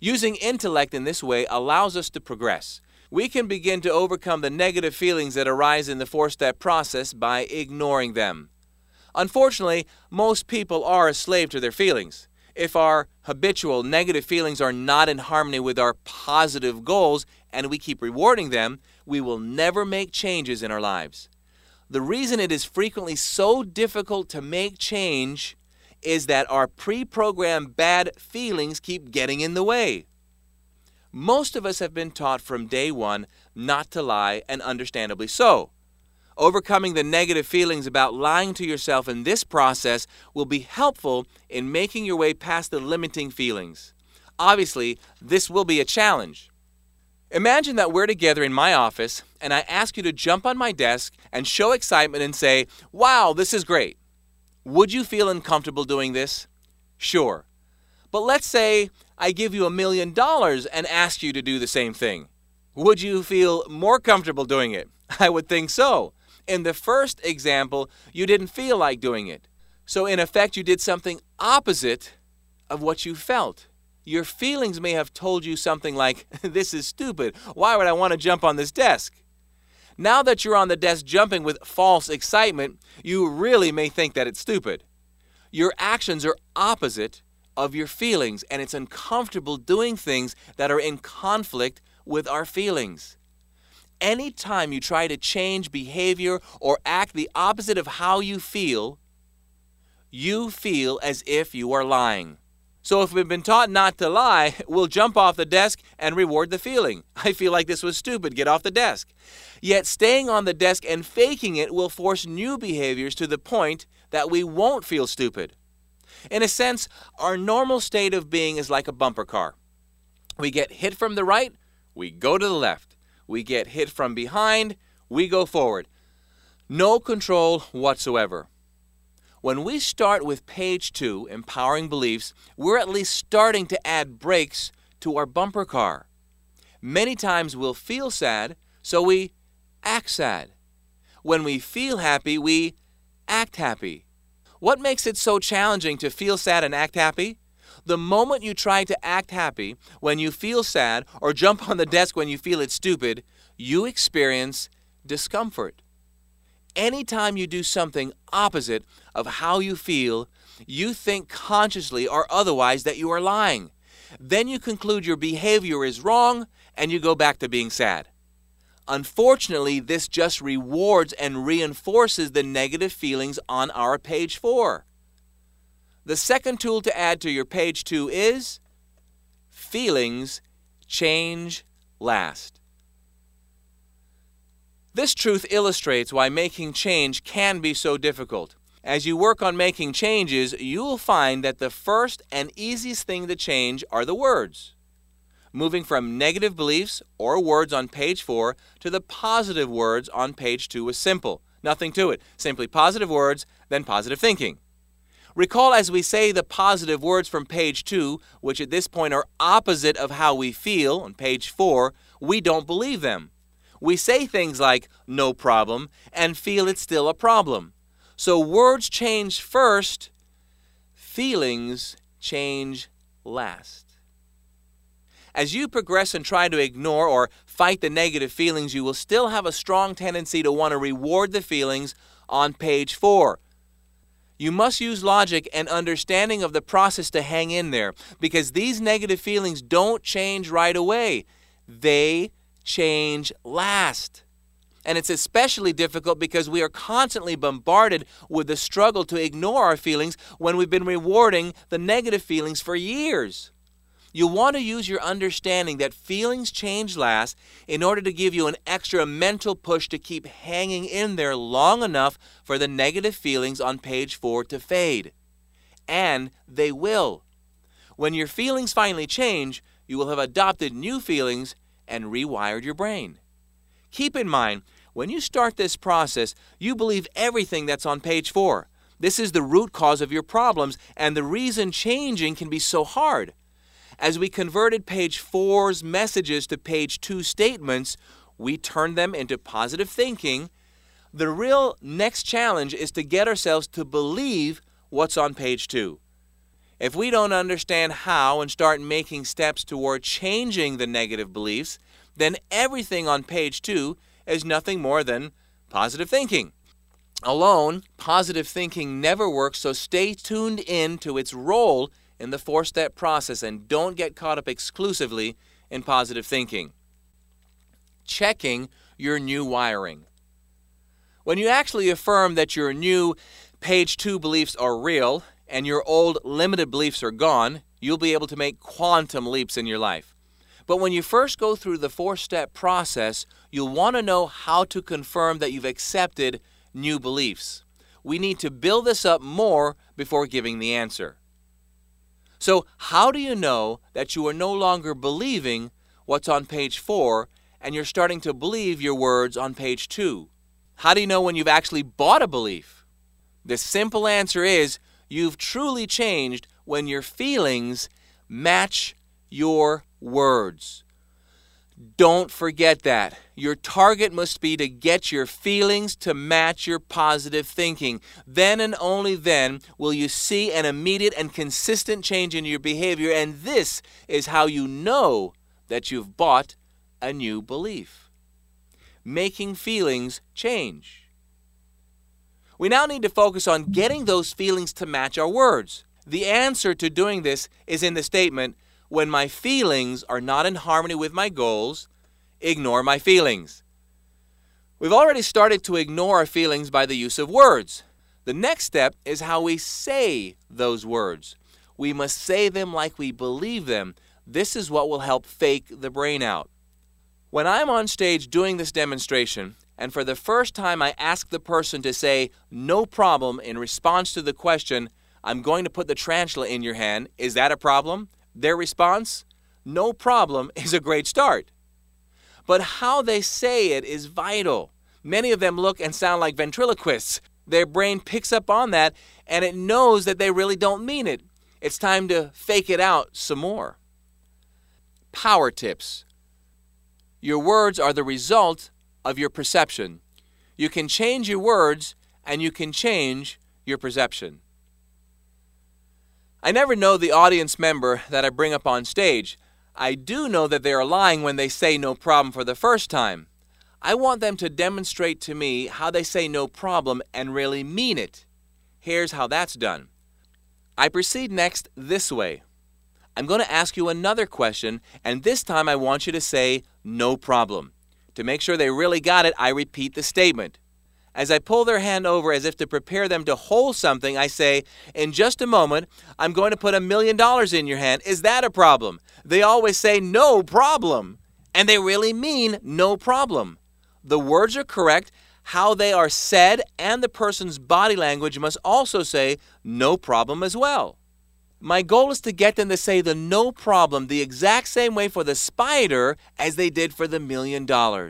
Using intellect in this way allows us to progress. We can begin to overcome the negative feelings that arise in the four-step process by ignoring them. Unfortunately, most people are a slave to their feelings. If our habitual negative feelings are not in harmony with our positive goals and we keep rewarding them, we will never make changes in our lives. The reason it is frequently so difficult to make change is that our pre-programmed bad feelings keep getting in the way. Most of us have been taught from day one not to lie, and understandably so. Overcoming the negative feelings about lying to yourself in this process will be helpful in making your way past the limiting feelings. Obviously, this will be a challenge. Imagine that we're together in my office and I ask you to jump on my desk and show excitement and say, "Wow, this is great." Would you feel uncomfortable doing this? Sure. But let's say I give you $1 million and ask you to do the same thing. Would you feel more comfortable doing it? I would think so. In the first example, you didn't feel like doing it. So in effect, you did something opposite of what you felt. Your feelings may have told you something like, "This is stupid. Why would I want to jump on this desk?" Now that you're on the desk jumping with false excitement, you really may think that it's stupid. Your actions are opposite of your feelings, and it's uncomfortable doing things that are in conflict with our feelings. Anytime you try to change behavior or act the opposite of how you feel as if you are lying. So if we've been taught not to lie, we'll jump off the desk and reward the feeling. "I feel like this was stupid. Get off the desk." Yet staying on the desk and faking it will force new behaviors to the point that we won't feel stupid. In a sense, our normal state of being is like a bumper car. We get hit from the right, we go to the left. We get hit from behind, we go forward. No control whatsoever. When we start with page 2, Empowering Beliefs, we're at least starting to add brakes to our bumper car. Many times we'll feel sad, so we act sad. When we feel happy, we act happy. What makes it so challenging to feel sad and act happy? The moment you try to act happy when you feel sad or jump on the desk when you feel it's stupid, you experience discomfort. Anytime you do something opposite of how you feel, you think consciously or otherwise that you are lying. Then you conclude your behavior is wrong and you go back to being sad. Unfortunately, this just rewards and reinforces the negative feelings on our page 4. The second tool to add to your page 2 is feelings change last. This truth illustrates why making change can be so difficult. As you work on making changes, you will find that the first and easiest thing to change are the words. Moving from negative beliefs or words on page 4 to the positive words on page 2 is simple. Nothing to it. Simply positive words, then positive thinking. Recall as we say the positive words from page 2, which at this point are opposite of how we feel on page 4, we don't believe them. We say things like, "no problem," and feel it's still a problem. So words change first, feelings change last. As you progress and try to ignore or fight the negative feelings, you will still have a strong tendency to want to reward the feelings on page 4. You must use logic and understanding of the process to hang in there, because these negative feelings don't change right away. They change last. And it's especially difficult because we are constantly bombarded with the struggle to ignore our feelings when we've been rewarding the negative feelings for years. You'll want to use your understanding that feelings change last in order to give you an extra mental push to keep hanging in there long enough for the negative feelings on page 4 to fade. And they will. When your feelings finally change, you will have adopted new feelings and rewired your brain. Keep in mind, when you start this process, you believe everything that's on page 4. This is the root cause of your problems and the reason changing can be so hard. As we converted page 4's messages to page 2 statements, we turned them into positive thinking. The real next challenge is to get ourselves to believe what's on page 2. If we don't understand how and start making steps toward changing the negative beliefs, then everything on page 2 is nothing more than positive thinking. Alone, positive thinking never works, so stay tuned in to its role in the 4-step process and don't get caught up exclusively in positive thinking. Checking your new wiring. When you actually affirm that your new page 2 beliefs are real and your old limited beliefs are gone, you'll be able to make quantum leaps in your life. But when you first go through the 4-step process, you'll want to know how to confirm that you've accepted new beliefs. We need to build this up more before giving the answer. So, how do you know that you are no longer believing what's on page 4 and you're starting to believe your words on page 2? How do you know when you've actually bought a belief? The simple answer is you've truly changed when your feelings match your words. Don't forget that. Your target must be to get your feelings to match your positive thinking. Then and only then will you see an immediate and consistent change in your behavior, and this is how you know that you've bought a new belief. Making feelings change. We now need to focus on getting those feelings to match our words. The answer to doing this is in the statement, when my feelings are not in harmony with my goals, ignore my feelings. We've already started to ignore our feelings by the use of words. The next step is how we say those words. We must say them like we believe them. This is what will help fake the brain out. When I'm on stage doing this demonstration, and for the first time I ask the person to say, "No problem," in response to the question, "I'm going to put the tarantula in your hand. Is that a problem?" Their response, "No problem," is a great start. But how they say it is vital. Many of them look and sound like ventriloquists. Their brain picks up on that, and it knows that they really don't mean it. It's time to fake it out some more. Power tips. Your words are the result of your perception. You can change your words, and you can change your perception. I never know the audience member that I bring up on stage. I do know that they are lying when they say "no problem" for the first time. I want them to demonstrate to me how they say "no problem" and really mean it. Here's how that's done. I proceed next this way. I'm going to ask you another question, and this time I want you to say "no problem." To make sure they really got it, I repeat the statement. As I pull their hand over as if to prepare them to hold something, I say, "In just a moment, I'm going to put $1 million in your hand. Is that a problem?" They always say "no problem," and they really mean "no problem." The words are correct. How they are said and the person's body language must also say "no problem" as well. My goal is to get them to say the "no problem" the exact same way for the spider as they did for the $1 million.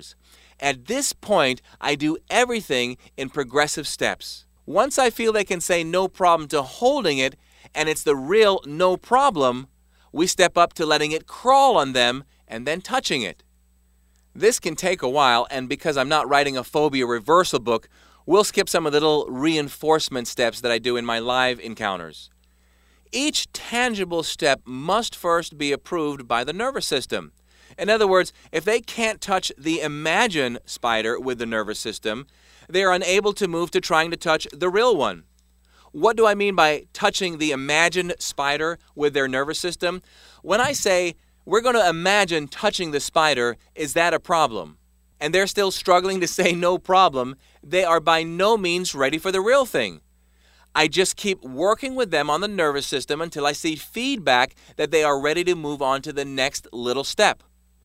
At this point, I do everything in progressive steps. Once I feel they can say "no problem" to holding it, and it's the real "no problem," we step up to letting it crawl on them and then touching it. This can take a while, and because I'm not writing a phobia reversal book, we'll skip some of the little reinforcement steps that I do in my live encounters. Each tangible step must first be approved by the nervous system. In other words, if they can't touch the imagined spider with the nervous system, they are unable to move to trying to touch the real one. What do I mean by touching the imagined spider with their nervous system? When I say, "We're going to imagine touching the spider, is that a problem?" and they're still struggling to say "no problem," they are by no means ready for the real thing. I just keep working with them on the nervous system until I see feedback that they are ready to move on to the next little step.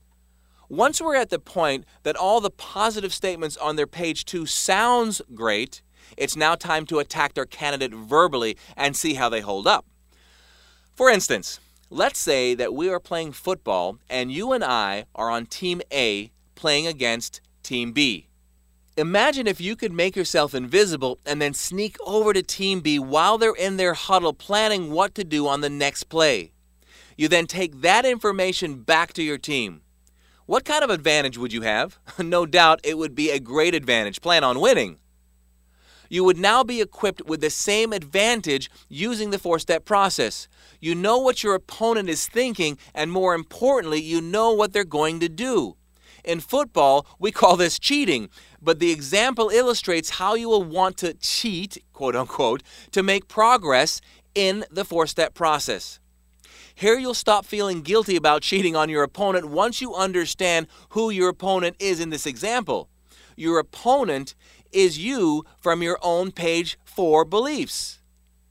Once we're at the point that all the positive statements on their page 2 sounds great, it's now time to attack their candidate verbally and see how they hold up. For instance, let's say that we are playing football and you and I are on Team A playing against Team B. Imagine if you could make yourself invisible and then sneak over to Team B while they're in their huddle planning what to do on the next play. You then take that information back to your team. What kind of advantage would you have? No doubt it would be a great advantage. Plan on winning. You would now be equipped with the same advantage using the four-step process. You know what your opponent is thinking, and more importantly, you know what they're going to do. In football, we call this cheating, but the example illustrates how you will want to cheat, quote unquote, to make progress in the four-step process. Here you'll stop feeling guilty about cheating on your opponent once you understand who your opponent is in this example. Your opponent is you from your own page 4 beliefs.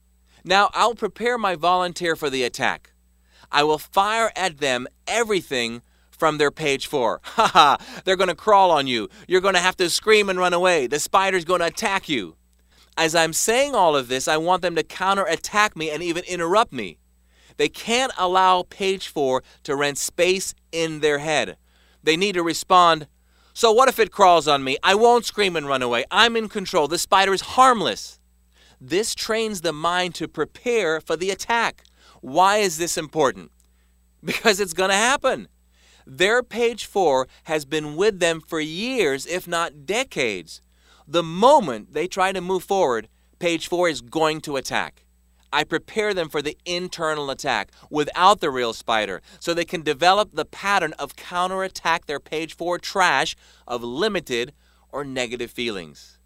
Now, I'll prepare my volunteer for the attack. I will fire at them everything from their page 4. Haha, they're going to crawl on you. You're going to have to scream and run away. The spider's going to attack you. As I'm saying all of this, I want them to counterattack me and even interrupt me. They can't allow page 4 to rent space in their head. They need to respond, so what if it crawls on me? I won't scream and run away. I'm in control. The spider is harmless. This trains the mind to prepare for the attack. Why is this important? Because it's going to happen. Their page 4 has been with them for years, if not decades. The moment they try to move forward, page 4 is going to attack. I prepare them for the internal attack without the real spider so they can develop the pattern of counterattack their page 4 trash of limited or negative feelings.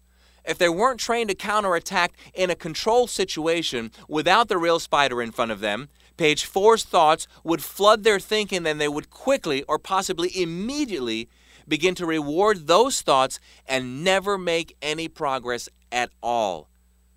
If they weren't trained to counterattack in a controlled situation without the real spider in front of them, page 4's thoughts would flood their thinking and they would quickly or possibly immediately begin to reward those thoughts and never make any progress at all.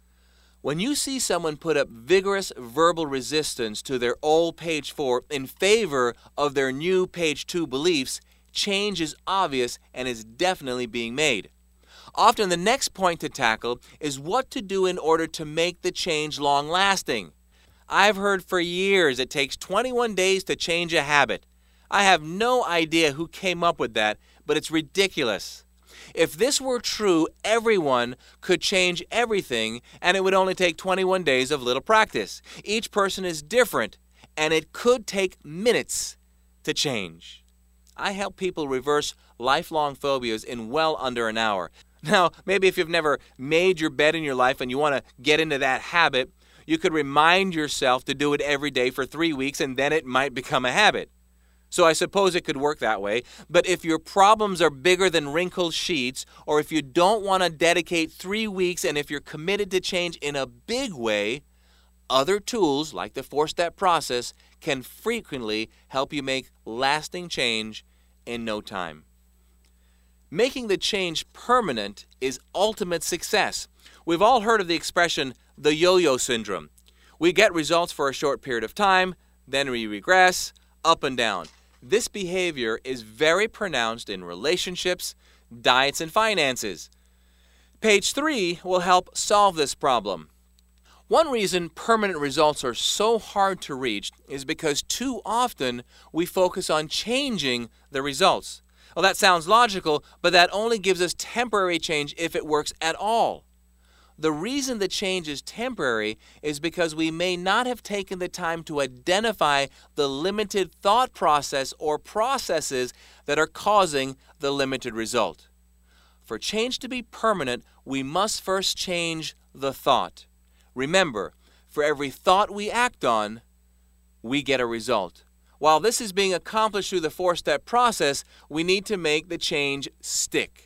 When you see someone put up vigorous verbal resistance to their old page 4 in favor of their new page 2 beliefs, change is obvious and is definitely being made. Often the next point to tackle is what to do in order to make the change long-lasting. I've heard for years it takes 21 days to change a habit. I have no idea who came up with that, but it's ridiculous. If this were true, everyone could change everything, and it would only take 21 days of little practice. Each person is different, and it could take minutes to change. I help people reverse lifelong phobias in well under an hour. Now, maybe if you've never made your bed in your life and you want to get into that habit, you could remind yourself to do it every day for 3 weeks, and then it might become a habit. So I suppose it could work that way. But if your problems are bigger than wrinkled sheets, or if you don't want to dedicate 3 weeks, and if you're committed to change in a big way, other tools like the four-step process can frequently help you make lasting change in no time. Making the change permanent is ultimate success. We've all heard of the expression, the yo-yo syndrome. We get results for a short period of time, then we regress, up and down. This behavior is very pronounced in relationships, diets, and finances. Page 3 will help solve this problem. One reason permanent results are so hard to reach is because too often we focus on changing the results. Well, that sounds logical, but that only gives us temporary change if it works at all. The reason the change is temporary is because we may not have taken the time to identify the limited thought process or processes that are causing the limited result. For change to be permanent, we must first change the thought. Remember, for every thought we act on, we get a result. While this is being accomplished through the four-step process, we need to make the change stick.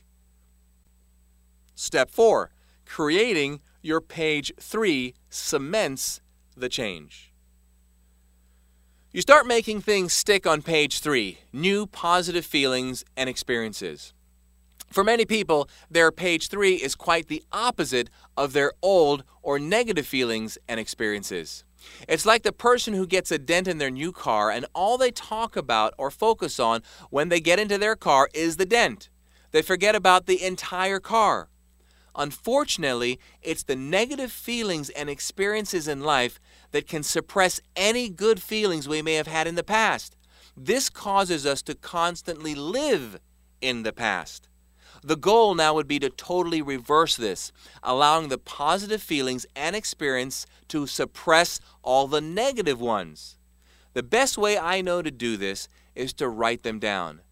Step 4. Creating your page 3 cements the change. You start making things stick on page 3, new positive feelings and experiences. For many people, their page 3 is quite the opposite of their old or negative feelings and experiences. It's like the person who gets a dent in their new car and all they talk about or focus on when they get into their car is the dent. They forget about the entire car. Unfortunately, it's the negative feelings and experiences in life that can suppress any good feelings we may have had in the past. This causes us to constantly live in the past. The goal now would be to totally reverse this, allowing the positive feelings and experience to suppress all the negative ones. The best way I know to do this is to write them down.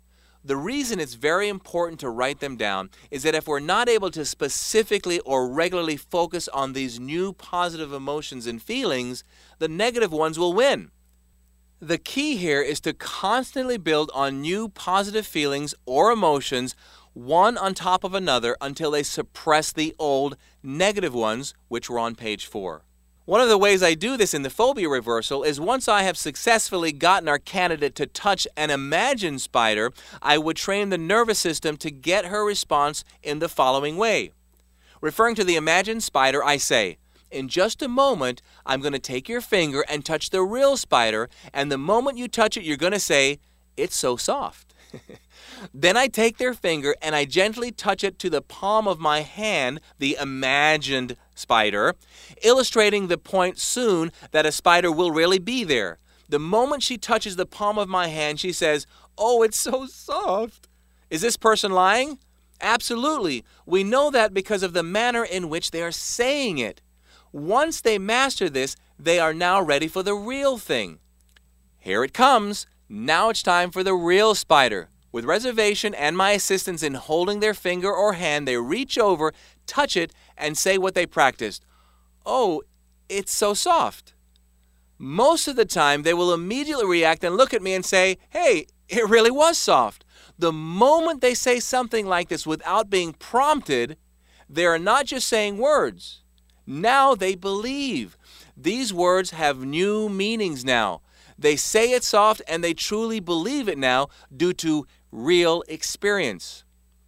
The reason it's very important to write them down is that if we're not able to specifically or regularly focus on these new positive emotions and feelings, the negative ones will win. The key here is to constantly build on new positive feelings or emotions, one on top of another, until they suppress the old negative ones, which were on page 4. One of the ways I do this in the phobia reversal is once I have successfully gotten our candidate to touch an imagined spider, I would train the nervous system to get her response in the following way. Referring to the imagined spider, I say, "In just a moment, I'm going to take your finger and touch the real spider, and the moment you touch it, you're going to say, 'It's so soft.'" Then I take their finger and I gently touch it to the palm of my hand, the imagined spider, illustrating the point soon that a spider will really be there. The moment she touches the palm of my hand, she says, "Oh, it's so soft." Is this person lying? Absolutely. We know that because of the manner in which they are saying it. Once they master this, they are now ready for the real thing. Here it comes. Now it's time for the real spider. With reservation and my assistance in holding their finger or hand, they reach over, touch it, and say what they practiced. "Oh, it's so soft." Most of the time, they will immediately react and look at me and say, "Hey, it really was soft." The moment they say something like this without being prompted, they are not just saying words. Now they believe. These words have new meanings now. They say it's soft and they truly believe it now due to real experience.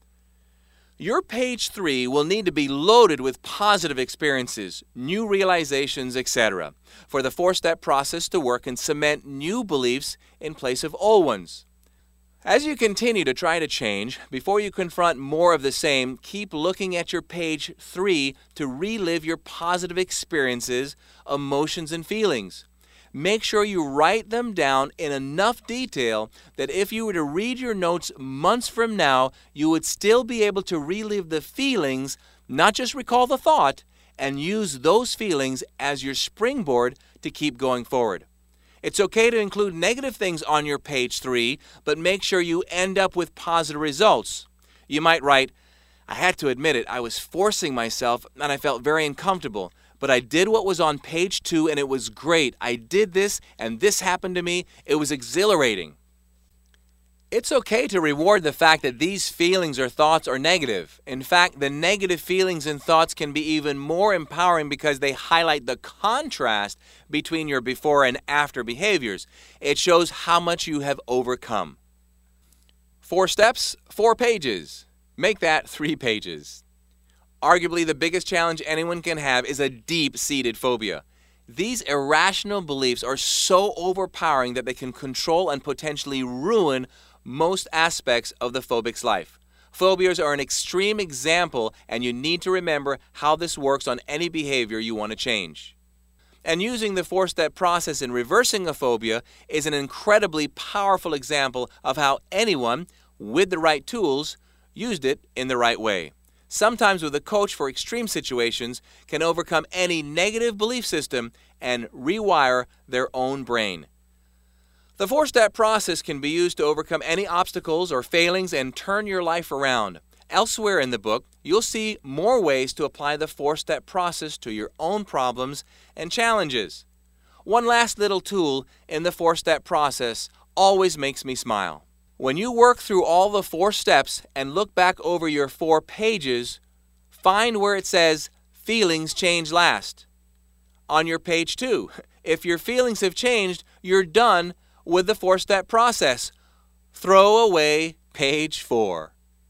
Your page 3 will need to be loaded with positive experiences, new realizations, etc., for the 4-step process to work and cement new beliefs in place of old ones. As you continue to try to change, before you confront more of the same, keep looking at your page 3 to relive your positive experiences, emotions, and feelings. Make sure you write them down in enough detail that if you were to read your notes months from now, you would still be able to relive the feelings, not just recall the thought, and use those feelings as your springboard to keep going forward. It's okay to include negative things on your page 3, but make sure you end up with positive results. You might write, "I had to admit it, I was forcing myself and I felt very uncomfortable. But I did what was on page 2 and it was great. I did this and this happened to me. It was exhilarating." It's okay to reward the fact that these feelings or thoughts are negative. In fact, the negative feelings and thoughts can be even more empowering because they highlight the contrast between your before and after behaviors. It shows how much you have overcome. 4 steps, 4 pages. Make that 3 pages. Arguably, the biggest challenge anyone can have is a deep-seated phobia. These irrational beliefs are so overpowering that they can control and potentially ruin most aspects of the phobic's life. Phobias are an extreme example, and you need to remember how this works on any behavior you want to change. And using the 4-step process in reversing a phobia is an incredibly powerful example of how anyone, with the right tools, used it in the right way. Sometimes with a coach for extreme situations, can overcome any negative belief system and rewire their own brain. The 4-step process can be used to overcome any obstacles or failings and turn your life around. Elsewhere in the book, you'll see more ways to apply the 4-step process to your own problems and challenges. One last little tool in the 4-step process always makes me smile. When you work through all the 4 steps and look back over your 4 pages, find where it says, "Feelings change last." On your page 2, if your feelings have changed, you're done with the 4-step process. Throw away page 4.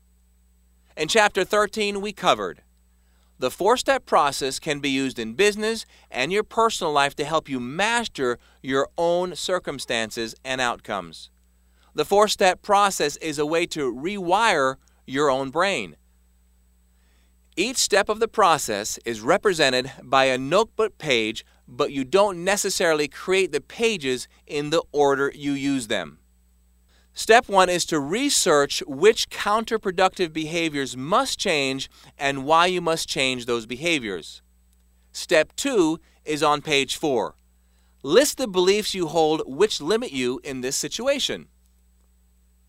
In Chapter 13, we covered the 4-step process can be used in business and your personal life to help you master your own circumstances and outcomes. The 4-step process is a way to rewire your own brain. Each step of the process is represented by a notebook page, but you don't necessarily create the pages in the order you use them. Step 1 is to research which counterproductive behaviors must change and why you must change those behaviors. Step 2 is on page 4. List the beliefs you hold which limit you in this situation.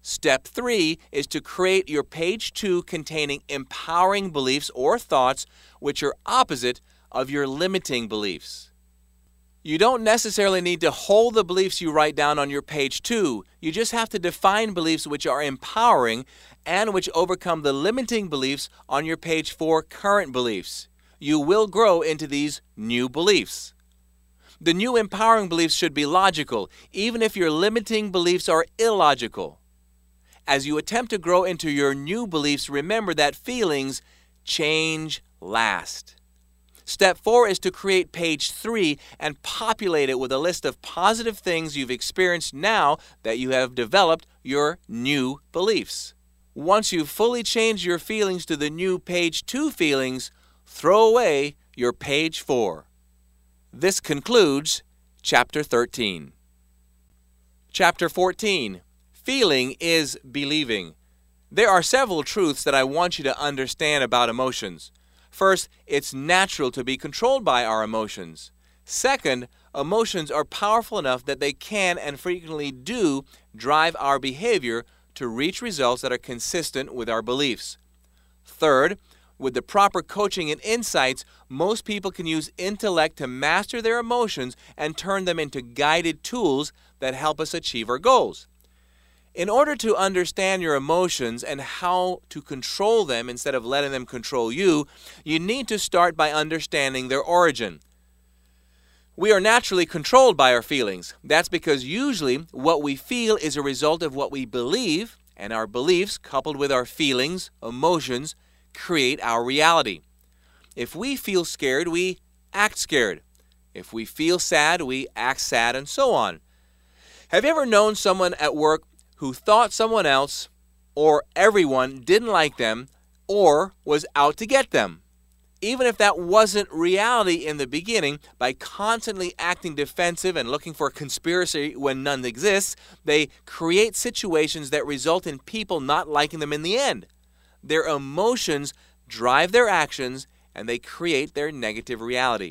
Step 3 is to create your page 2 containing empowering beliefs or thoughts which are opposite of your limiting beliefs. You don't necessarily need to hold the beliefs you write down on your page 2. You just have to define beliefs which are empowering and which overcome the limiting beliefs on your page 4 current beliefs. You will grow into these new beliefs. The new empowering beliefs should be logical, even if your limiting beliefs are illogical. As you attempt to grow into your new beliefs, remember that feelings change last. Step 4 is to create page 3 and populate it with a list of positive things you've experienced now that you have developed your new beliefs. Once you've fully changed your feelings to the new page 2 feelings, throw away your page 4. This concludes Chapter 13. Chapter 14. Feeling is believing. There are several truths that I want you to understand about emotions. First, it's natural to be controlled by our emotions. Second, emotions are powerful enough that they can and frequently do drive our behavior to reach results that are consistent with our beliefs. Third, with the proper coaching and insights, most people can use intellect to master their emotions and turn them into guided tools that help us achieve our goals. In order to understand your emotions and how to control them instead of letting them control you, you need to start by understanding their origin. We are naturally controlled by our feelings. That's because usually what we feel is a result of what we believe, and our beliefs, coupled with our feelings, emotions, create our reality. If we feel scared, we act scared. If we feel sad, we act sad, and so on. Have you ever known someone at work who thought someone else or everyone didn't like them or was out to get them? Even if that wasn't reality in the beginning, by constantly acting defensive and looking for a conspiracy when none exists, they create situations that result in people not liking them in the end. Their emotions drive their actions, and they create their negative reality.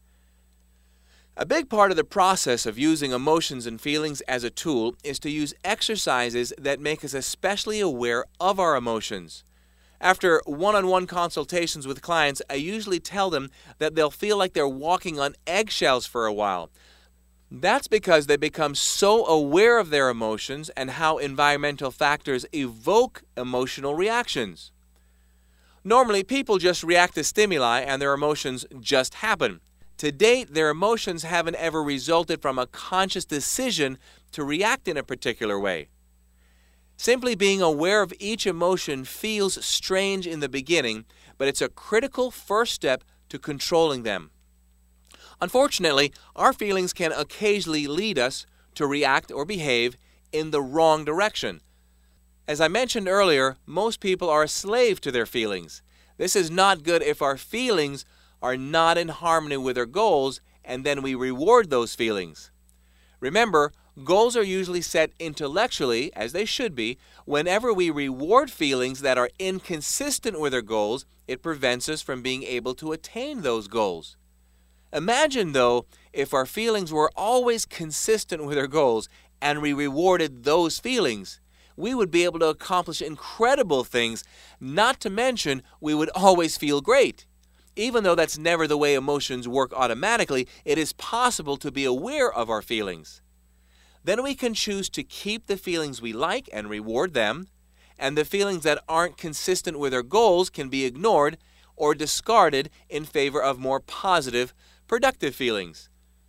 A big part of the process of using emotions and feelings as a tool is to use exercises that make us especially aware of our emotions. After one-on-one consultations with clients, I usually tell them that they'll feel like they're walking on eggshells for a while. That's because they become so aware of their emotions and how environmental factors evoke emotional reactions. Normally, people just react to stimuli and their emotions just happen. To date, their emotions haven't ever resulted from a conscious decision to react in a particular way. Simply being aware of each emotion feels strange in the beginning, but it's a critical first step to controlling them. Unfortunately, our feelings can occasionally lead us to react or behave in the wrong direction. As I mentioned earlier, most people are a slave to their feelings. This is not good if our feelings are not in harmony with our goals, and then we reward those feelings. Remember, goals are usually set intellectually, as they should be. Whenever we reward feelings that are inconsistent with our goals, it prevents us from being able to attain those goals. Imagine, though, if our feelings were always consistent with our goals and we rewarded those feelings. We would be able to accomplish incredible things, not to mention we would always feel great. Even though that's never the way emotions work automatically, it is possible to be aware of our feelings. Then we can choose to keep the feelings we like and reward them, and the feelings that aren't consistent with our goals can be ignored or discarded in favor of more positive, productive feelings.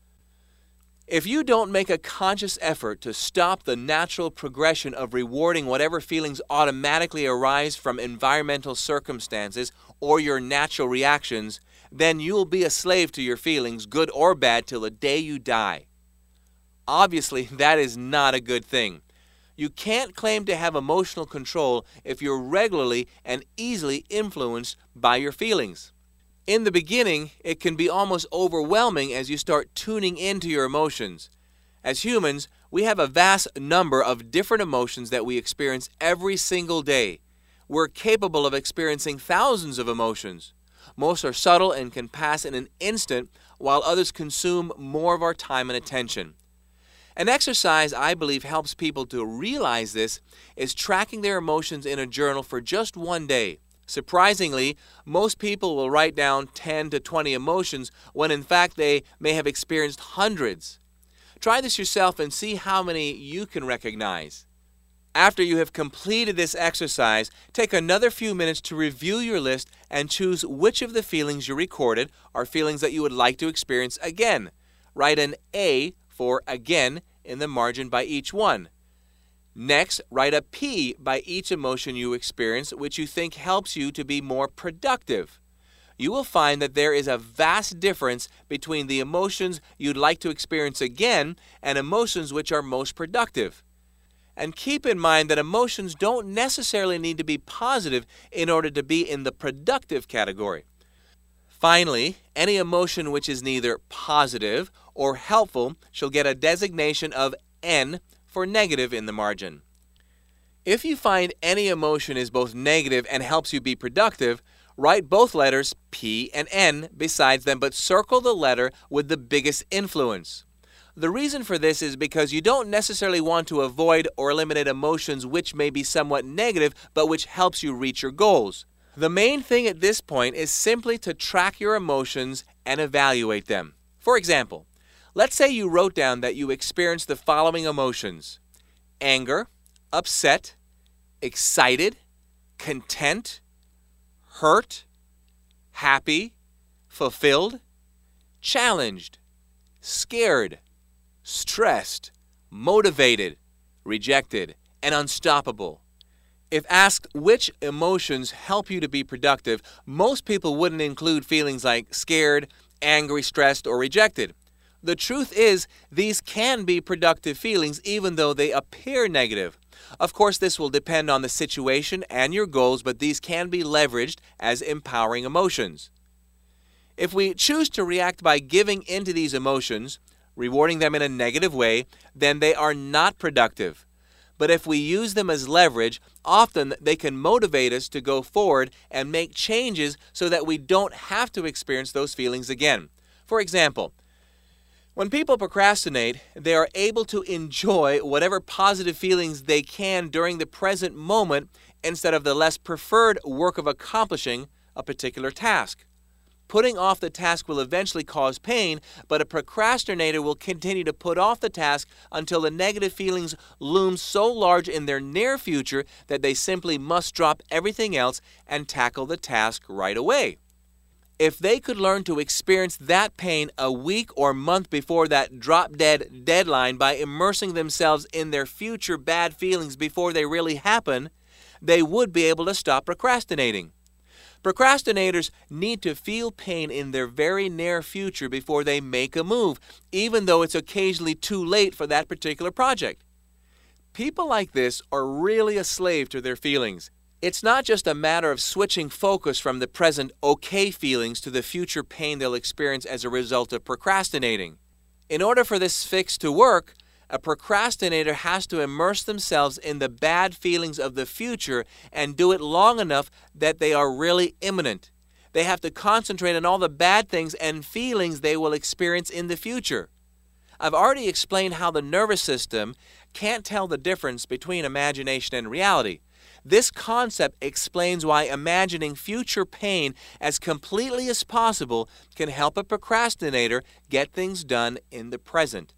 If you don't make a conscious effort to stop the natural progression of rewarding whatever feelings automatically arise from environmental circumstances or your natural reactions, then you will be a slave to your feelings, good or bad, till the day you die. Obviously, that is not a good thing. You can't claim to have emotional control if you're regularly and easily influenced by your feelings. In the beginning, it can be almost overwhelming as you start tuning into your emotions. As humans, we have a vast number of different emotions that we experience every single day. We're capable of experiencing thousands of emotions. Most are subtle and can pass in an instant, while others consume more of our time and attention. An exercise I believe helps people to realize this is tracking their emotions in a journal for just one day. Surprisingly, most people will write down 10 to 20 emotions when in fact they may have experienced hundreds. Try this yourself and see how many you can recognize. After you have completed this exercise, take another few minutes to review your list and choose which of the feelings you recorded are feelings that you would like to experience again. Write an A for again in the margin by each one. Next, write a P by each emotion you experience, which you think helps you to be more productive. You will find that there is a vast difference between the emotions you'd like to experience again and emotions which are most productive. And keep in mind that emotions don't necessarily need to be positive in order to be in the productive category. Finally, any emotion which is neither positive or helpful shall get a designation of N for negative in the margin. If you find any emotion is both negative and helps you be productive, write both letters P and N besides them, but circle the letter with the biggest influence. The reason for this is because you don't necessarily want to avoid or eliminate emotions which may be somewhat negative but which helps you reach your goals. The main thing at this point is simply to track your emotions and evaluate them. For example, let's say you wrote down that you experienced the following emotions: anger, upset, excited, content, hurt, happy, fulfilled, challenged, scared, stressed, motivated, rejected, and unstoppable. If asked which emotions help you to be productive, most people wouldn't include feelings like scared, angry, stressed, or rejected. The truth is, these can be productive feelings even though they appear negative. Of course, this will depend on the situation and your goals, but these can be leveraged as empowering emotions. If we choose to react by giving into these emotions, rewarding them in a negative way, then they are not productive. But if we use them as leverage, often they can motivate us to go forward and make changes so that we don't have to experience those feelings again. For example, when people procrastinate, they are able to enjoy whatever positive feelings they can during the present moment instead of the less preferred work of accomplishing a particular task. Putting off the task will eventually cause pain, but a procrastinator will continue to put off the task until the negative feelings loom so large in their near future that they simply must drop everything else and tackle the task right away. If they could learn to experience that pain a week or month before that drop-dead deadline by immersing themselves in their future bad feelings before they really happen, they would be able to stop procrastinating. Procrastinators need to feel pain in their very near future before they make a move, even though it's occasionally too late for that particular project. People like this are really a slave to their feelings. It's not just a matter of switching focus from the present okay feelings to the future pain they'll experience as a result of procrastinating. In order for this fix to work, a procrastinator has to immerse themselves in the bad feelings of the future and do it long enough that they are really imminent. They have to concentrate on all the bad things and feelings they will experience in the future. I've already explained how the nervous system can't tell the difference between imagination and reality. This concept explains why imagining future pain as completely as possible can help a procrastinator get things done in the present.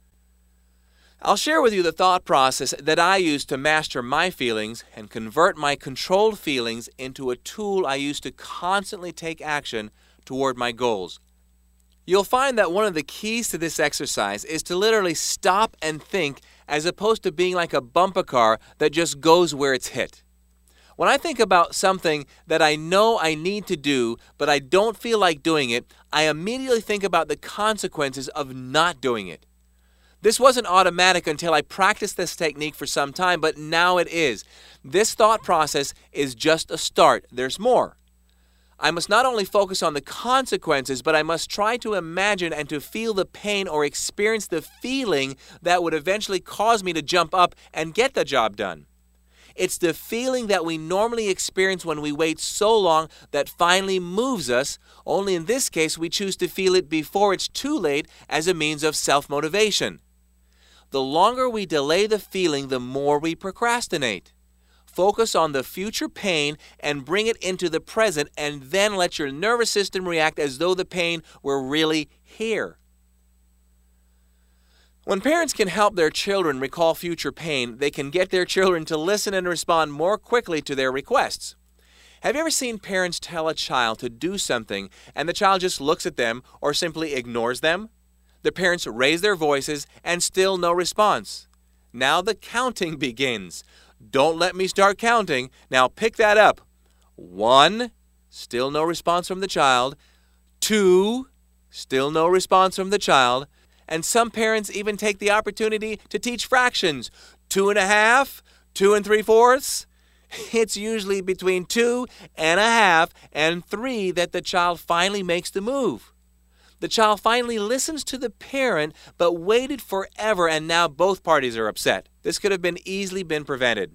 I'll share with you the thought process that I use to master my feelings and convert my controlled feelings into a tool I use to constantly take action toward my goals. You'll find that one of the keys to this exercise is to literally stop and think as opposed to being like a bumper car that just goes where it's hit. When I think about something that I know I need to do, but I don't feel like doing it, I immediately think about the consequences of not doing it. This wasn't automatic until I practiced this technique for some time, but now it is. This thought process is just a start. There's more. I must not only focus on the consequences, but I must try to imagine and to feel the pain or experience the feeling that would eventually cause me to jump up and get the job done. It's the feeling that we normally experience when we wait so long that finally moves us, only in this case we choose to feel it before it's too late as a means of self-motivation. The longer we delay the feeling, the more we procrastinate. Focus on the future pain and bring it into the present, and then let your nervous system react as though the pain were really here. When parents can help their children recall future pain, they can get their children to listen and respond more quickly to their requests. Have you ever seen parents tell a child to do something and the child just looks at them or simply ignores them? The parents raise their voices and still no response. Now the counting begins. Don't let me start counting. Now pick that up. 1, still no response from the child. 2, still no response from the child. And some parents even take the opportunity to teach fractions. 2.5, 2 3/4. It's usually between 2.5 and 3 that the child finally makes the move. The child finally listens to the parent, but waited forever, and now both parties are upset. This could have been easily been prevented.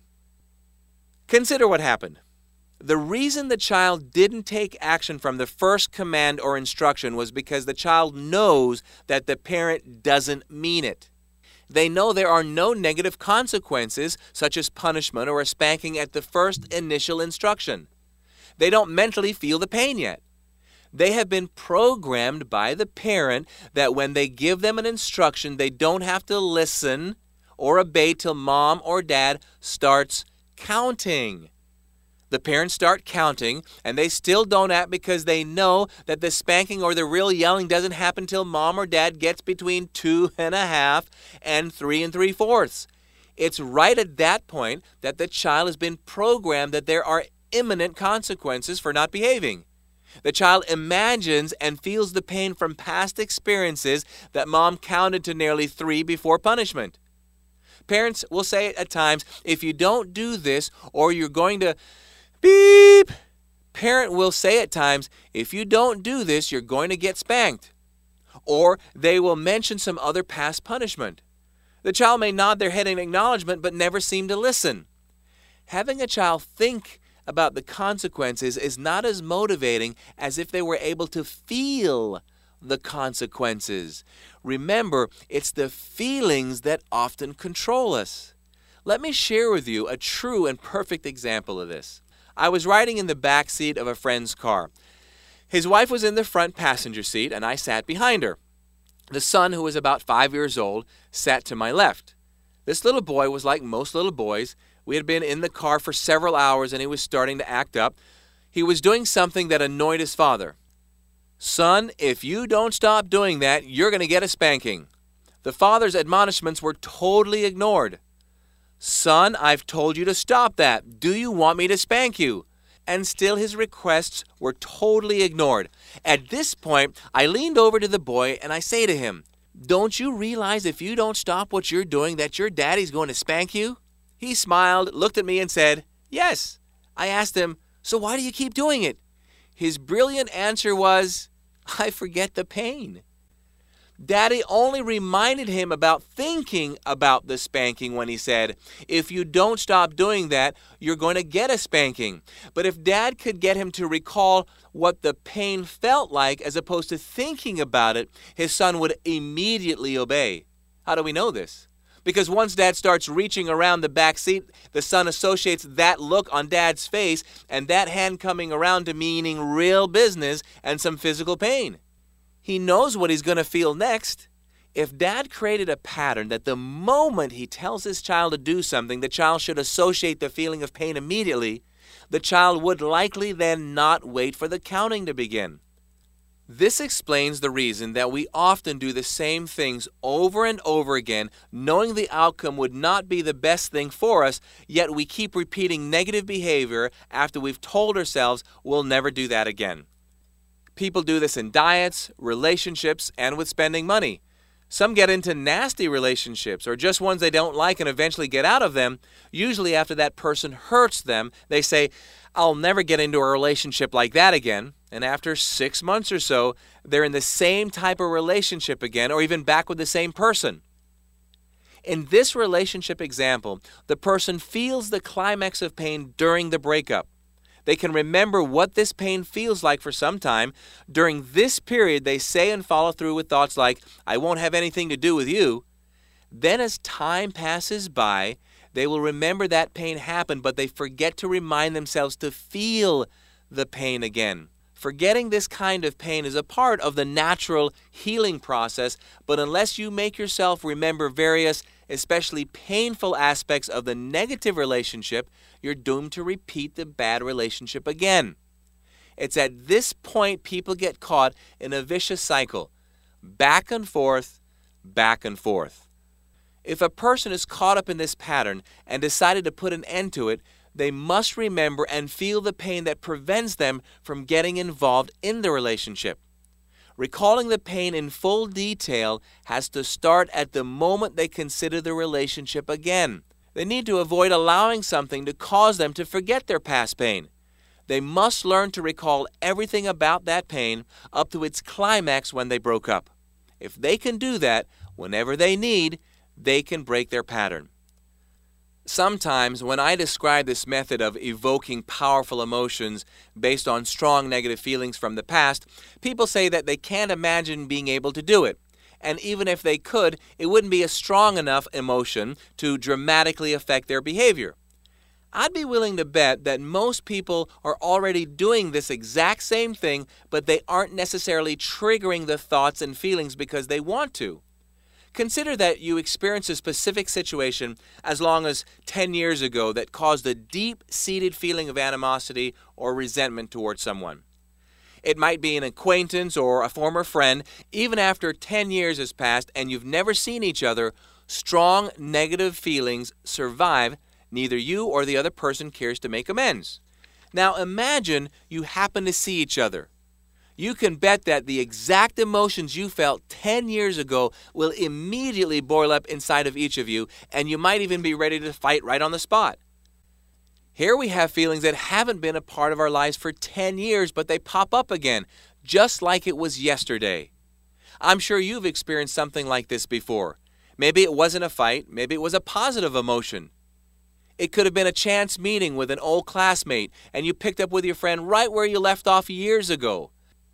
Consider what happened. The reason the child didn't take action from the first command or instruction was because the child knows that the parent doesn't mean it. They know there are no negative consequences, such as punishment or a spanking at the first initial instruction. They don't mentally feel the pain yet. They have been programmed by the parent that when they give them an instruction, they don't have to listen or obey till mom or dad starts counting. The parents start counting, and they still don't act because they know that the spanking or the real yelling doesn't happen till mom or dad gets between 2.5 and 3 3/4. It's right at that point that the child has been programmed that there are imminent consequences for not behaving. The child imagines and feels the pain from past experiences that mom counted to nearly 3 before punishment. Parents will say at times, if you don't do this or you're going to beep. Parent will say at times, if you don't do this, you're going to get spanked. Or they will mention some other past punishment. The child may nod their head in acknowledgement but never seem to listen. Having a child think about the consequences is not as motivating as if they were able to feel the consequences. Remember, it's the feelings that often control us. Let me share with you a true and perfect example of this. I was riding in the back seat of a friend's car. His wife was in the front passenger seat, and I sat behind her. The son, who was about 5 years old, sat to my left. This little boy was like most little boys. We had been in the car for several hours, and he was starting to act up. He was doing something that annoyed his father. Son, if you don't stop doing that, you're going to get a spanking. The father's admonishments were totally ignored. Son, I've told you to stop that. Do you want me to spank you? And still his requests were totally ignored. At this point, I leaned over to the boy and I say to him, don't you realize if you don't stop what you're doing that your daddy's going to spank you? He smiled, looked at me and said, yes. I asked him, so why do you keep doing it? His brilliant answer was, I forget the pain. Daddy only reminded him about thinking about the spanking when he said, if you don't stop doing that, you're going to get a spanking. But if Dad could get him to recall what the pain felt like as opposed to thinking about it, his son would immediately obey. How do we know this? Because once Dad starts reaching around the back seat, the son associates that look on Dad's face and that hand coming around to meaning real business and some physical pain. He knows what he's going to feel next. If Dad created a pattern that the moment he tells his child to do something, the child should associate the feeling of pain immediately, the child would likely then not wait for the counting to begin. This explains the reason that we often do the same things over and over again, knowing the outcome would not be the best thing for us, yet we keep repeating negative behavior after we've told ourselves we'll never do that again. People do this in diets, relationships, and with spending money. Some get into nasty relationships or just ones they don't like and eventually get out of them. Usually after that person hurts them, they say, I'll never get into a relationship like that again. And after 6 months or so, they're in the same type of relationship again or even back with the same person. In this relationship example, the person feels the climax of pain during the breakup. They can remember what this pain feels like for some time. During this period, they say and follow through with thoughts like, I won't have anything to do with you. Then as time passes by, they will remember that pain happened, but they forget to remind themselves to feel the pain again. Forgetting this kind of pain is a part of the natural healing process, but unless you make yourself remember various, especially painful aspects of the negative relationship, you're doomed to repeat the bad relationship again. It's at this point people get caught in a vicious cycle. Back and forth, back and forth. If a person is caught up in this pattern and decided to put an end to it, they must remember and feel the pain that prevents them from getting involved in the relationship. Recalling the pain in full detail has to start at the moment they consider the relationship again. They need to avoid allowing something to cause them to forget their past pain. They must learn to recall everything about that pain up to its climax when they broke up. If they can do that, whenever they need, they can break their pattern. Sometimes when I describe this method of evoking powerful emotions based on strong negative feelings from the past, people say that they can't imagine being able to do it. And even if they could, it wouldn't be a strong enough emotion to dramatically affect their behavior. I'd be willing to bet that most people are already doing this exact same thing, but they aren't necessarily triggering the thoughts and feelings because they want to. Consider that you experienced a specific situation as long as 10 years ago that caused a deep-seated feeling of animosity or resentment towards someone. It might be an acquaintance or a former friend. Even after 10 years has passed and you've never seen each other, strong negative feelings survive. Neither you or the other person cares to make amends. Now imagine you happen to see each other. You can bet that the exact emotions you felt 10 years ago will immediately boil up inside of each of you, and you might even be ready to fight right on the spot. Here we have feelings that haven't been a part of our lives for 10 years, but they pop up again, just like it was yesterday. I'm sure you've experienced something like this before. Maybe it wasn't a fight, maybe it was a positive emotion. It could have been a chance meeting with an old classmate, and you picked up with your friend right where you left off years ago.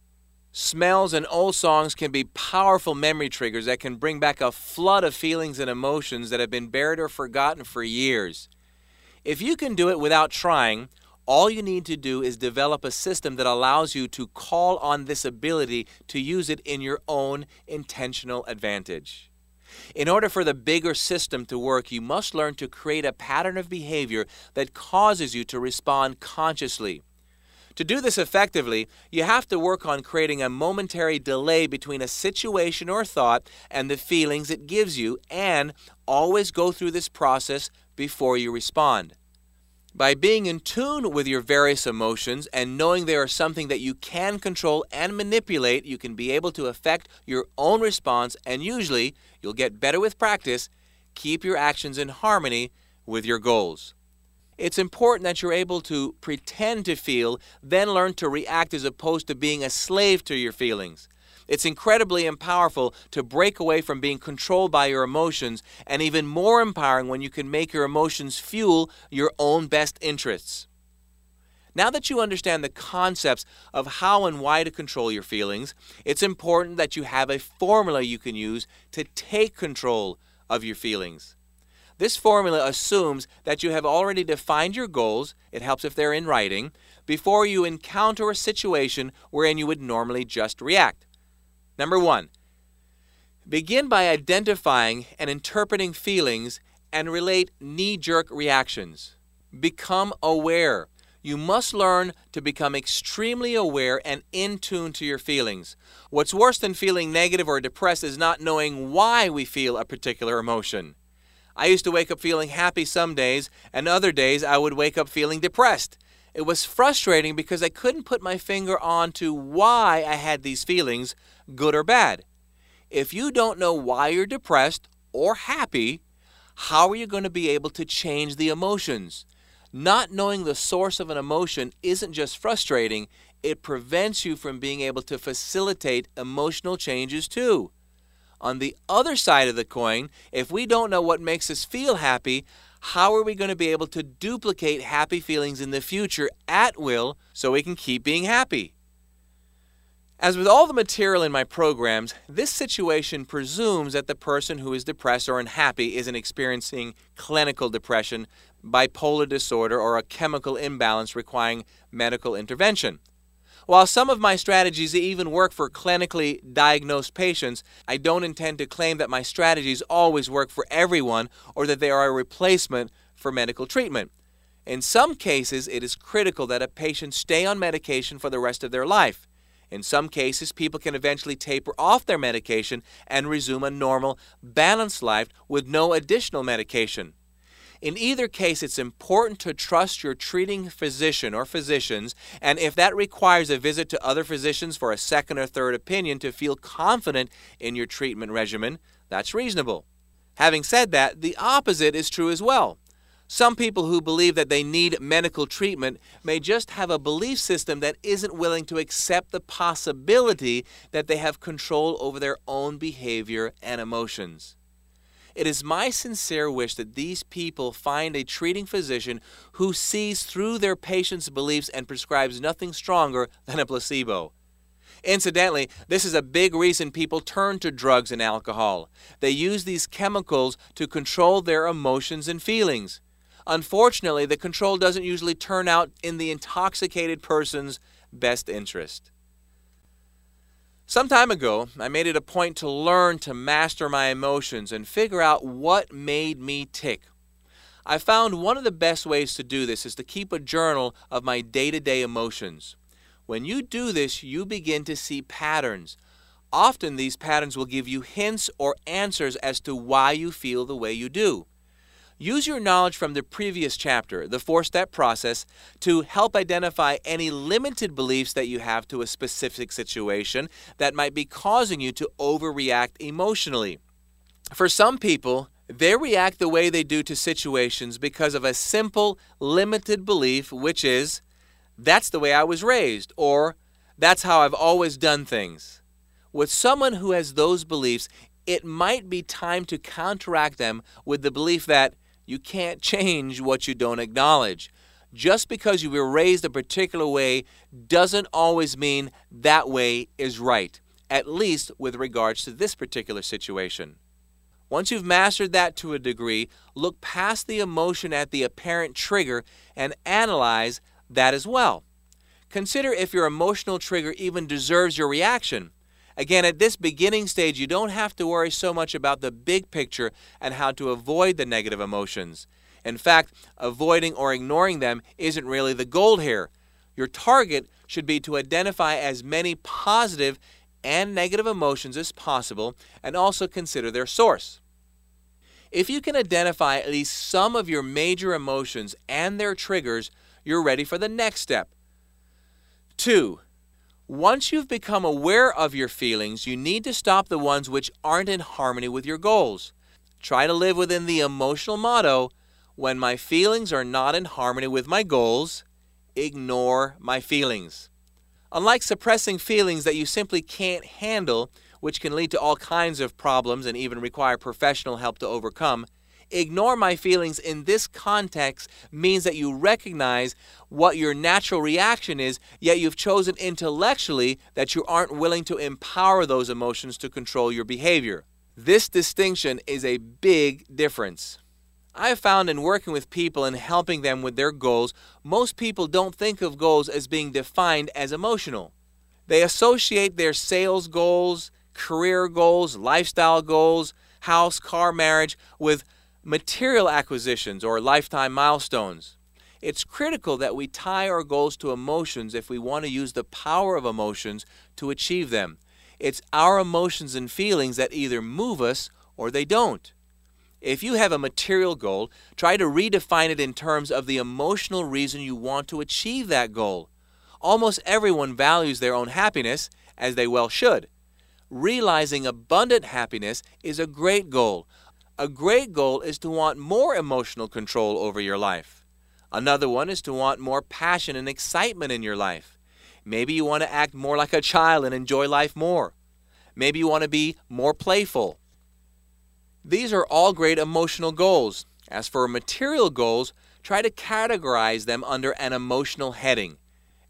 Smells and old songs can be powerful memory triggers that can bring back a flood of feelings and emotions that have been buried or forgotten for years. If you can do it without trying, all you need to do is develop a system that allows you to call on this ability to use it in your own intentional advantage. In order for the bigger system to work, you must learn to create a pattern of behavior that causes you to respond consciously. To do this effectively, you have to work on creating a momentary delay between a situation or thought and the feelings it gives you, and always go through this process before you respond. By being in tune with your various emotions and knowing they are something that you can control and manipulate, you can be able to affect your own response, and usually, you'll get better with practice, keep your actions in harmony with your goals. It's important that you're able to pretend to feel, then learn to react as opposed to being a slave to your feelings. It's incredibly powerful to break away from being controlled by your emotions, and even more empowering when you can make your emotions fuel your own best interests. Now that you understand the concepts of how and why to control your feelings, it's important that you have a formula you can use to take control of your feelings. This formula assumes that you have already defined your goals, it helps if they're in writing, before you encounter a situation wherein you would normally just react. Number 1, begin by identifying and interpreting feelings and relate knee-jerk reactions. Become aware. You must learn to become extremely aware and in tune to your feelings. What's worse than feeling negative or depressed is not knowing why we feel a particular emotion. I used to wake up feeling happy some days, and other days I would wake up feeling depressed. It was frustrating because I couldn't put my finger on to why I had these feelings, good or bad. If you don't know why you're depressed or happy, how are you going to be able to change the emotions? Not knowing the source of an emotion isn't just frustrating, it prevents you from being able to facilitate emotional changes too. On the other side of the coin, if we don't know what makes us feel happy, how are we going to be able to duplicate happy feelings in the future at will so we can keep being happy? As with all the material in my programs, this situation presumes that the person who is depressed or unhappy isn't experiencing clinical depression, bipolar disorder, or a chemical imbalance requiring medical intervention. While some of my strategies even work for clinically diagnosed patients, I don't intend to claim that my strategies always work for everyone or that they are a replacement for medical treatment. In some cases, it is critical that a patient stay on medication for the rest of their life. In some cases, people can eventually taper off their medication and resume a normal, balanced life with no additional medication. In either case, it's important to trust your treating physician or physicians, and if that requires a visit to other physicians for a second or third opinion to feel confident in your treatment regimen, that's reasonable. Having said that, the opposite is true as well. Some people who believe that they need medical treatment may just have a belief system that isn't willing to accept the possibility that they have control over their own behavior and emotions. It is my sincere wish that these people find a treating physician who sees through their patients' beliefs and prescribes nothing stronger than a placebo. Incidentally, this is a big reason people turn to drugs and alcohol. They use these chemicals to control their emotions and feelings. Unfortunately, the control doesn't usually turn out in the intoxicated person's best interest. Some time ago, I made it a point to learn to master my emotions and figure out what made me tick. I found one of the best ways to do this is to keep a journal of my day-to-day emotions. When you do this, you begin to see patterns. Often these patterns will give you hints or answers as to why you feel the way you do. Use your knowledge from the previous chapter, the 4-step process, to help identify any limited beliefs that you have to a specific situation that might be causing you to overreact emotionally. For some people, they react the way they do to situations because of a simple, limited belief, which is, that's the way I was raised, or that's how I've always done things. With someone who has those beliefs, it might be time to counteract them with the belief that you can't change what you don't acknowledge. Just because you were raised a particular way doesn't always mean that way is right, at least with regards to this particular situation. Once you've mastered that to a degree, look past the emotion at the apparent trigger and analyze that as well. Consider if your emotional trigger even deserves your reaction. Again, at this beginning stage, you don't have to worry so much about the big picture and how to avoid the negative emotions. In fact, avoiding or ignoring them isn't really the goal here. Your target should be to identify as many positive and negative emotions as possible and also consider their source. If you can identify at least some of your major emotions and their triggers, you're ready for the next step. 2. Once you've become aware of your feelings, you need to stop the ones which aren't in harmony with your goals. Try to live within the emotional motto, when my feelings are not in harmony with my goals, ignore my feelings. Unlike suppressing feelings that you simply can't handle, which can lead to all kinds of problems and even require professional help to overcome, ignore my feelings in this context means that you recognize what your natural reaction is, yet you've chosen intellectually that you aren't willing to empower those emotions to control your behavior. This distinction is a big difference. I have found in working with people and helping them with their goals, most people don't think of goals as being defined as emotional. They associate their sales goals, career goals, lifestyle goals, house, car, marriage with material acquisitions or lifetime milestones. It's critical that we tie our goals to emotions if we want to use the power of emotions to achieve them. It's our emotions and feelings that either move us or they don't. If you have a material goal, try to redefine it in terms of the emotional reason you want to achieve that goal. Almost everyone values their own happiness, as they well should. Realizing abundant happiness is a great goal. A great goal is to want more emotional control over your life. Another one is to want more passion and excitement in your life. Maybe you want to act more like a child and enjoy life more. Maybe you want to be more playful. These are all great emotional goals. As for material goals, try to categorize them under an emotional heading.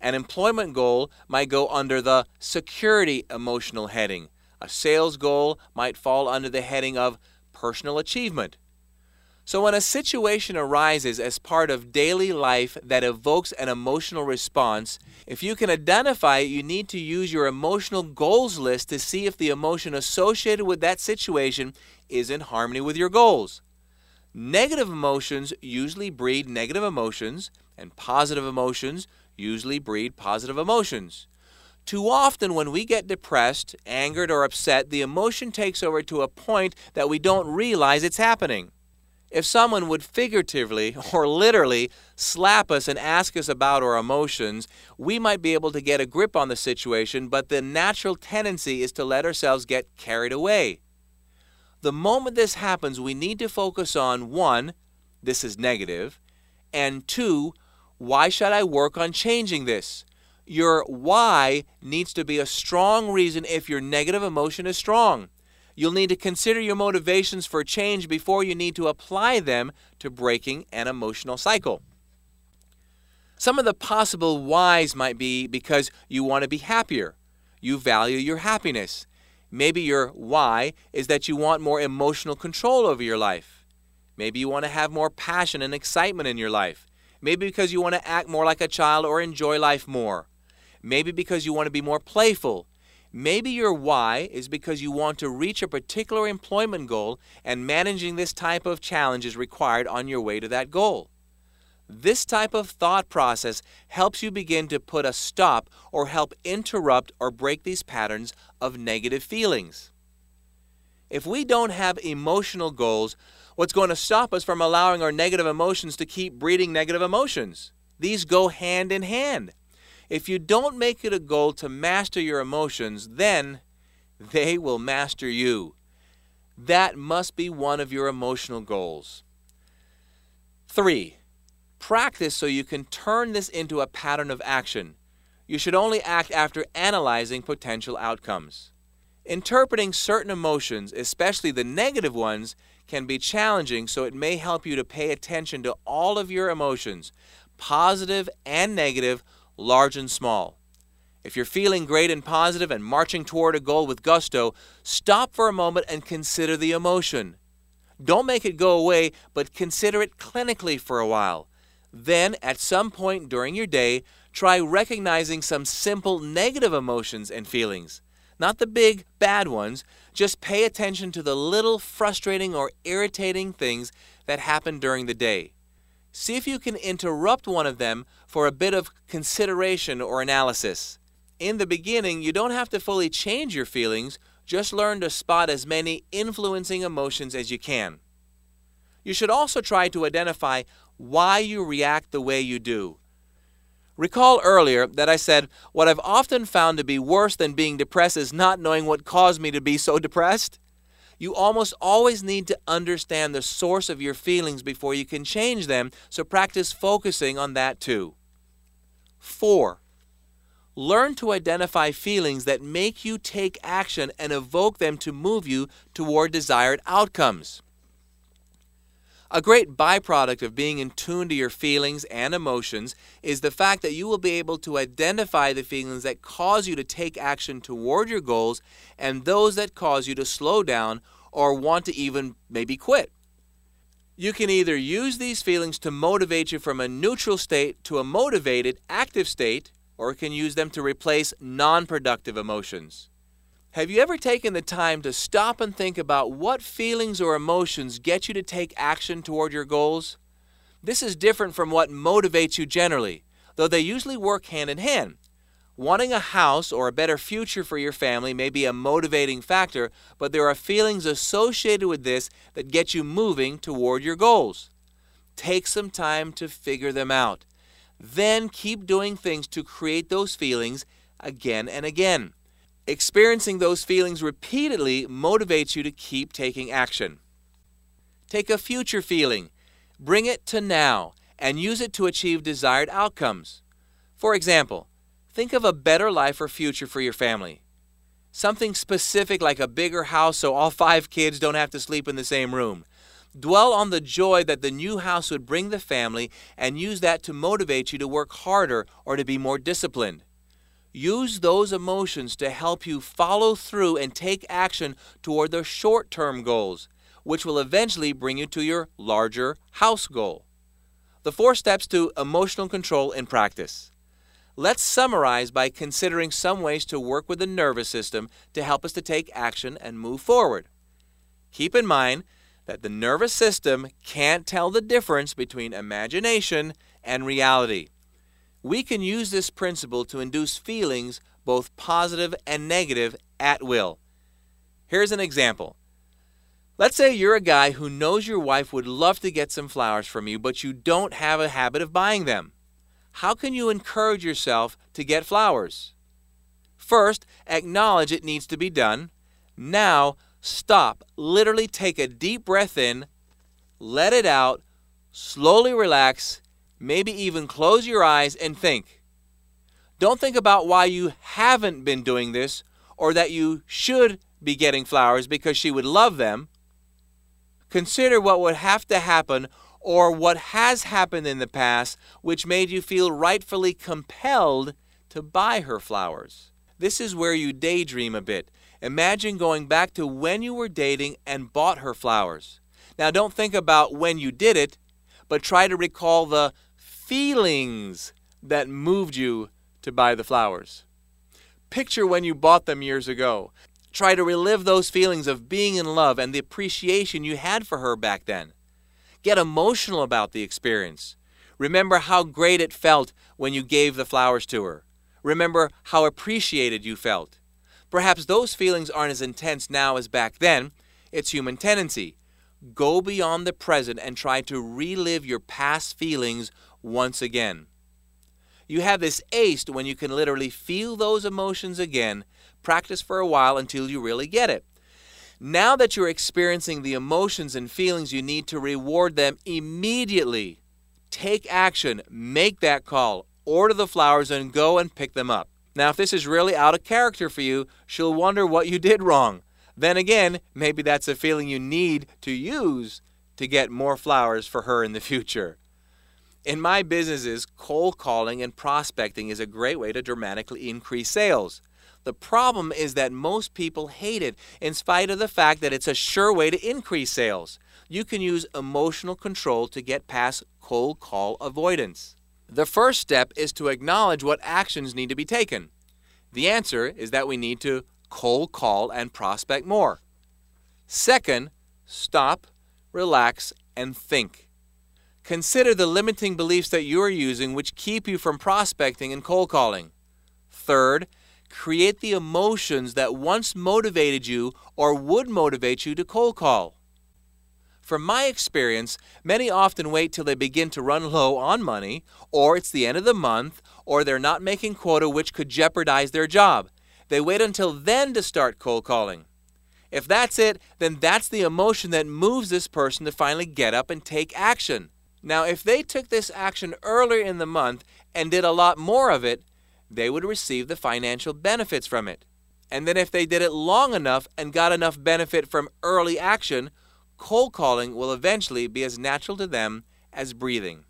An employment goal might go under the security emotional heading. A sales goal might fall under the heading of personal achievement. So when a situation arises as part of daily life that evokes an emotional response, if you can identify it, you need to use your emotional goals list to see if the emotion associated with that situation is in harmony with your goals. Negative emotions usually breed negative emotions, and positive emotions usually breed positive emotions. Too often when we get depressed, angered, or upset, the emotion takes over to a point that we don't realize it's happening. If someone would figuratively or literally slap us and ask us about our emotions, we might be able to get a grip on the situation, but the natural tendency is to let ourselves get carried away. The moment this happens, we need to focus on 1, this is negative, and 2, why should I work on changing this? Your why needs to be a strong reason if your negative emotion is strong. You'll need to consider your motivations for change before you need to apply them to breaking an emotional cycle. Some of the possible whys might be because you want to be happier. You value your happiness. Maybe your why is that you want more emotional control over your life. Maybe you want to have more passion and excitement in your life. Maybe because you want to act more like a child or enjoy life more. Maybe because you want to be more playful. Maybe your why is because you want to reach a particular employment goal and managing this type of challenge is required on your way to that goal. This type of thought process helps you begin to put a stop or help interrupt or break these patterns of negative feelings. If we don't have emotional goals, what's going to stop us from allowing our negative emotions to keep breeding negative emotions? These go hand in hand. If you don't make it a goal to master your emotions, then they will master you. That must be one of your emotional goals. 3. Practice so you can turn this into a pattern of action. You should only act after analyzing potential outcomes. Interpreting certain emotions, especially the negative ones, can be challenging, so it may help you to pay attention to all of your emotions, positive and negative, large and small. If you're feeling great and positive and marching toward a goal with gusto, stop for a moment and consider the emotion. Don't make it go away, but consider it clinically for a while. Then, at some point during your day, try recognizing some simple negative emotions and feelings. Not the big, bad ones. Just pay attention to the little frustrating or irritating things that happen during the day. See if you can interrupt one of them for a bit of consideration or analysis. In the beginning, you don't have to fully change your feelings, just learn to spot as many influencing emotions as you can. You should also try to identify why you react the way you do. Recall earlier that I said what I've often found to be worse than being depressed is not knowing what caused me to be so depressed. You almost always need to understand the source of your feelings before you can change them, so practice focusing on that too. 4. Learn to identify feelings that make you take action and evoke them to move you toward desired outcomes. A great byproduct of being in tune to your feelings and emotions is the fact that you will be able to identify the feelings that cause you to take action toward your goals and those that cause you to slow down or want to even maybe quit. You can either use these feelings to motivate you from a neutral state to a motivated, active state, or you can use them to replace non-productive emotions. Have you ever taken the time to stop and think about what feelings or emotions get you to take action toward your goals? This is different from what motivates you generally, though they usually work hand in hand. Wanting a house or a better future for your family may be a motivating factor, but there are feelings associated with this that get you moving toward your goals. Take some time to figure them out. Then keep doing things to create those feelings again and again. Experiencing those feelings repeatedly motivates you to keep taking action. Take a future feeling, bring it to now, and use it to achieve desired outcomes. For example, think of a better life or future for your family. Something specific like a bigger house so all 5 kids don't have to sleep in the same room. Dwell on the joy that the new house would bring the family and use that to motivate you to work harder or to be more disciplined. Use those emotions to help you follow through and take action toward the short-term goals, which will eventually bring you to your larger house goal. The 4 steps to emotional control in practice. Let's summarize by considering some ways to work with the nervous system to help us to take action and move forward. Keep in mind that the nervous system can't tell the difference between imagination and reality. We can use this principle to induce feelings, both positive and negative, at will. Here's an example. Let's say you're a guy who knows your wife would love to get some flowers from you, but you don't have a habit of buying them. How can you encourage yourself to get flowers? First, acknowledge it needs to be done. Now, stop. Literally take a deep breath in, let it out, slowly relax, maybe even close your eyes and think. Don't think about why you haven't been doing this or that you should be getting flowers because she would love them. Consider what would have to happen or what has happened in the past which made you feel rightfully compelled to buy her flowers. This is where you daydream a bit. Imagine going back to when you were dating and bought her flowers. Now don't think about when you did it, but try to recall the feelings that moved you to buy the flowers. Picture when you bought them years ago. Try to relive those feelings of being in love and the appreciation you had for her back then. Get emotional about the experience. Remember how great it felt when you gave the flowers to her. Remember how appreciated you felt. Perhaps those feelings aren't as intense now as back then. It's human tendency. Go beyond the present and try to relive your past feelings once again. You have this aced when you can literally feel those emotions again. Practice for a while until you really get it. Now that you're experiencing the emotions and feelings, you need to reward them immediately. Take action, make that call, order the flowers, and go and pick them up. Now, if this is really out of character for you, she'll wonder what you did wrong. Then again, maybe that's a feeling you need to use to get more flowers for her in the future. In my businesses, cold calling and prospecting is a great way to dramatically increase sales. The problem is that most people hate it in spite of the fact that it's a sure way to increase sales. You can use emotional control to get past cold call avoidance. The first step is to acknowledge what actions need to be taken. The answer is that we need to cold call and prospect more. Second, stop, relax, and think. Consider the limiting beliefs that you are using which keep you from prospecting and cold calling. Third, create the emotions that once motivated you or would motivate you to cold call. From my experience, many often wait till they begin to run low on money, or it's the end of the month, or they're not making quota which could jeopardize their job. They wait until then to start cold calling. If that's it, then that's the emotion that moves this person to finally get up and take action. Now, if they took this action earlier in the month and did a lot more of it, they would receive the financial benefits from it. And then if they did it long enough and got enough benefit from early action, cold calling will eventually be as natural to them as breathing.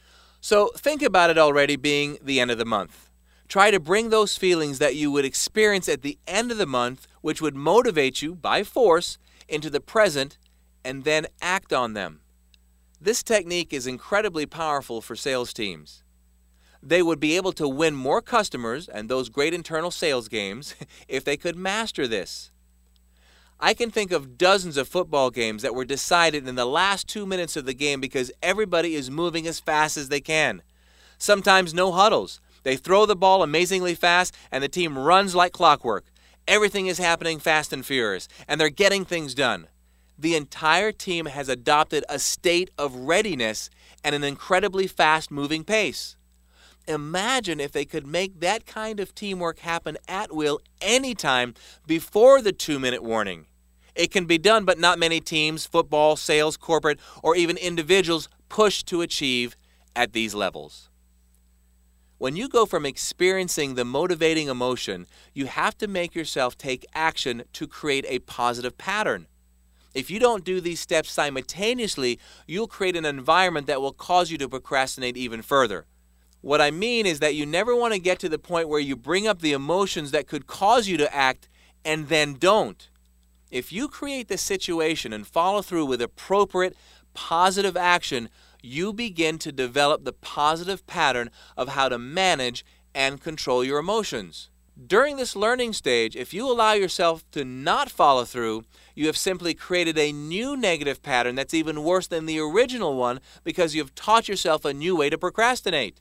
So think about it already being the end of the month. Try to bring those feelings that you would experience at the end of the month, which would motivate you by force, into the present, and then act on them. This technique is incredibly powerful for sales teams. They would be able to win more customers and those great internal sales games if they could master this. I can think of dozens of football games that were decided in the last 2 minutes of the game because everybody is moving as fast as they can. Sometimes no huddles. They throw the ball amazingly fast and the team runs like clockwork. Everything is happening fast and furious, and they're getting things done. The entire team has adopted a state of readiness and an incredibly fast-moving pace. Imagine if they could make that kind of teamwork happen at will anytime before the 2-minute warning. It can be done, but not many teams, football, sales, corporate, or even individuals push to achieve at these levels. When you go from experiencing the motivating emotion, you have to make yourself take action to create a positive pattern. If you don't do these steps simultaneously, you'll create an environment that will cause you to procrastinate even further. What I mean is that you never want to get to the point where you bring up the emotions that could cause you to act and then don't. If you create the situation and follow through with appropriate, positive action, you begin to develop the positive pattern of how to manage and control your emotions. During this learning stage, if you allow yourself to not follow through, you have simply created a new negative pattern that's even worse than the original one because you've taught yourself a new way to procrastinate.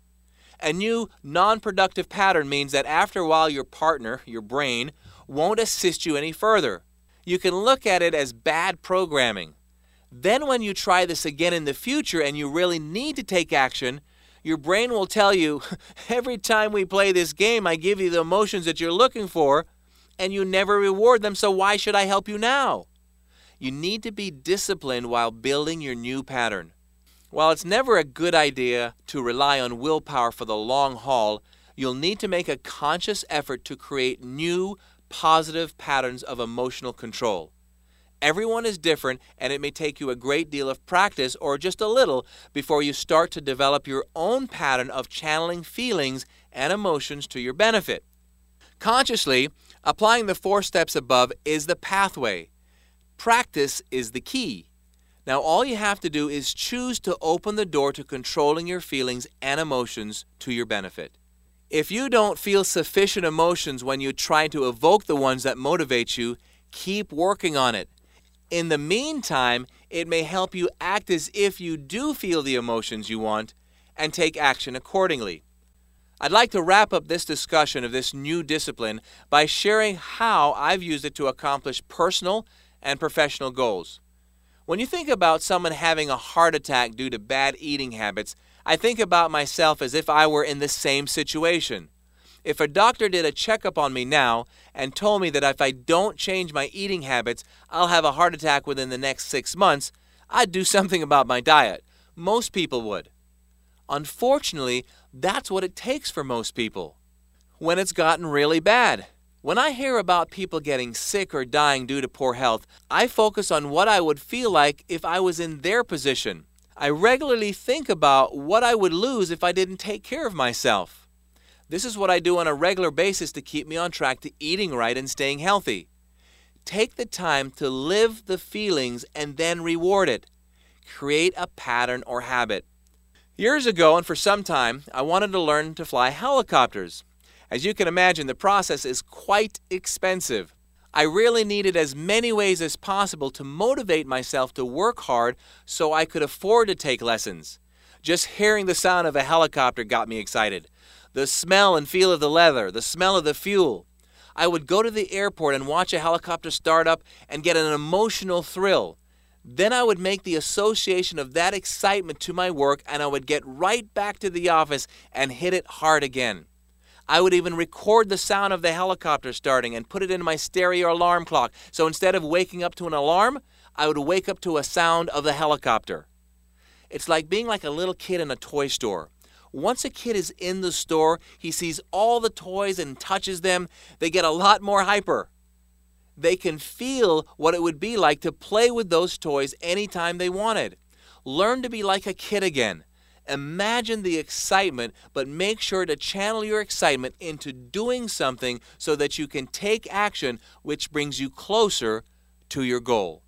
A new non-productive pattern means that after a while your partner, your brain, won't assist you any further. You can look at it as bad programming. Then when you try this again in the future and you really need to take action, your brain will tell you, every time we play this game, I give you the emotions that you're looking for, and you never reward them, so why should I help you now? You need to be disciplined while building your new pattern. While it's never a good idea to rely on willpower for the long haul, you'll need to make a conscious effort to create new, positive patterns of emotional control. Everyone is different, and it may take you a great deal of practice or just a little before you start to develop your own pattern of channeling feelings and emotions to your benefit. Consciously, applying the 4 steps above is the pathway. Practice is the key. Now, all you have to do is choose to open the door to controlling your feelings and emotions to your benefit. If you don't feel sufficient emotions when you try to evoke the ones that motivate you, keep working on it. In the meantime, it may help you act as if you do feel the emotions you want and take action accordingly. I'd like to wrap up this discussion of this new discipline by sharing how I've used it to accomplish personal and professional goals. When you think about someone having a heart attack due to bad eating habits, I think about myself as if I were in the same situation. If a doctor did a checkup on me now and told me that if I don't change my eating habits, I'll have a heart attack within the next 6 months, I'd do something about my diet. Most people would. Unfortunately, that's what it takes for most people. When it's gotten really bad. When I hear about people getting sick or dying due to poor health, I focus on what I would feel like if I was in their position. I regularly think about what I would lose if I didn't take care of myself. This is what I do on a regular basis to keep me on track to eating right and staying healthy. Take the time to live the feelings and then reward it. Create a pattern or habit. Years ago, and for some time, I wanted to learn to fly helicopters. As you can imagine, the process is quite expensive. I really needed as many ways as possible to motivate myself to work hard so I could afford to take lessons. Just hearing the sound of a helicopter got me excited. The smell and feel of the leather, the smell of the fuel. I would go to the airport and watch a helicopter start up and get an emotional thrill. Then I would make the association of that excitement to my work, and I would get right back to the office and hit it hard again. I would even record the sound of the helicopter starting and put it in my stereo alarm clock. So instead of waking up to an alarm, I would wake up to a sound of the helicopter. It's like being like a little kid in a toy store. Once a kid is in the store, he sees all the toys and touches them, they get a lot more hyper. They can feel what it would be like to play with those toys anytime they wanted. Learn to be like a kid again. Imagine the excitement, but make sure to channel your excitement into doing something so that you can take action, which brings you closer to your goal.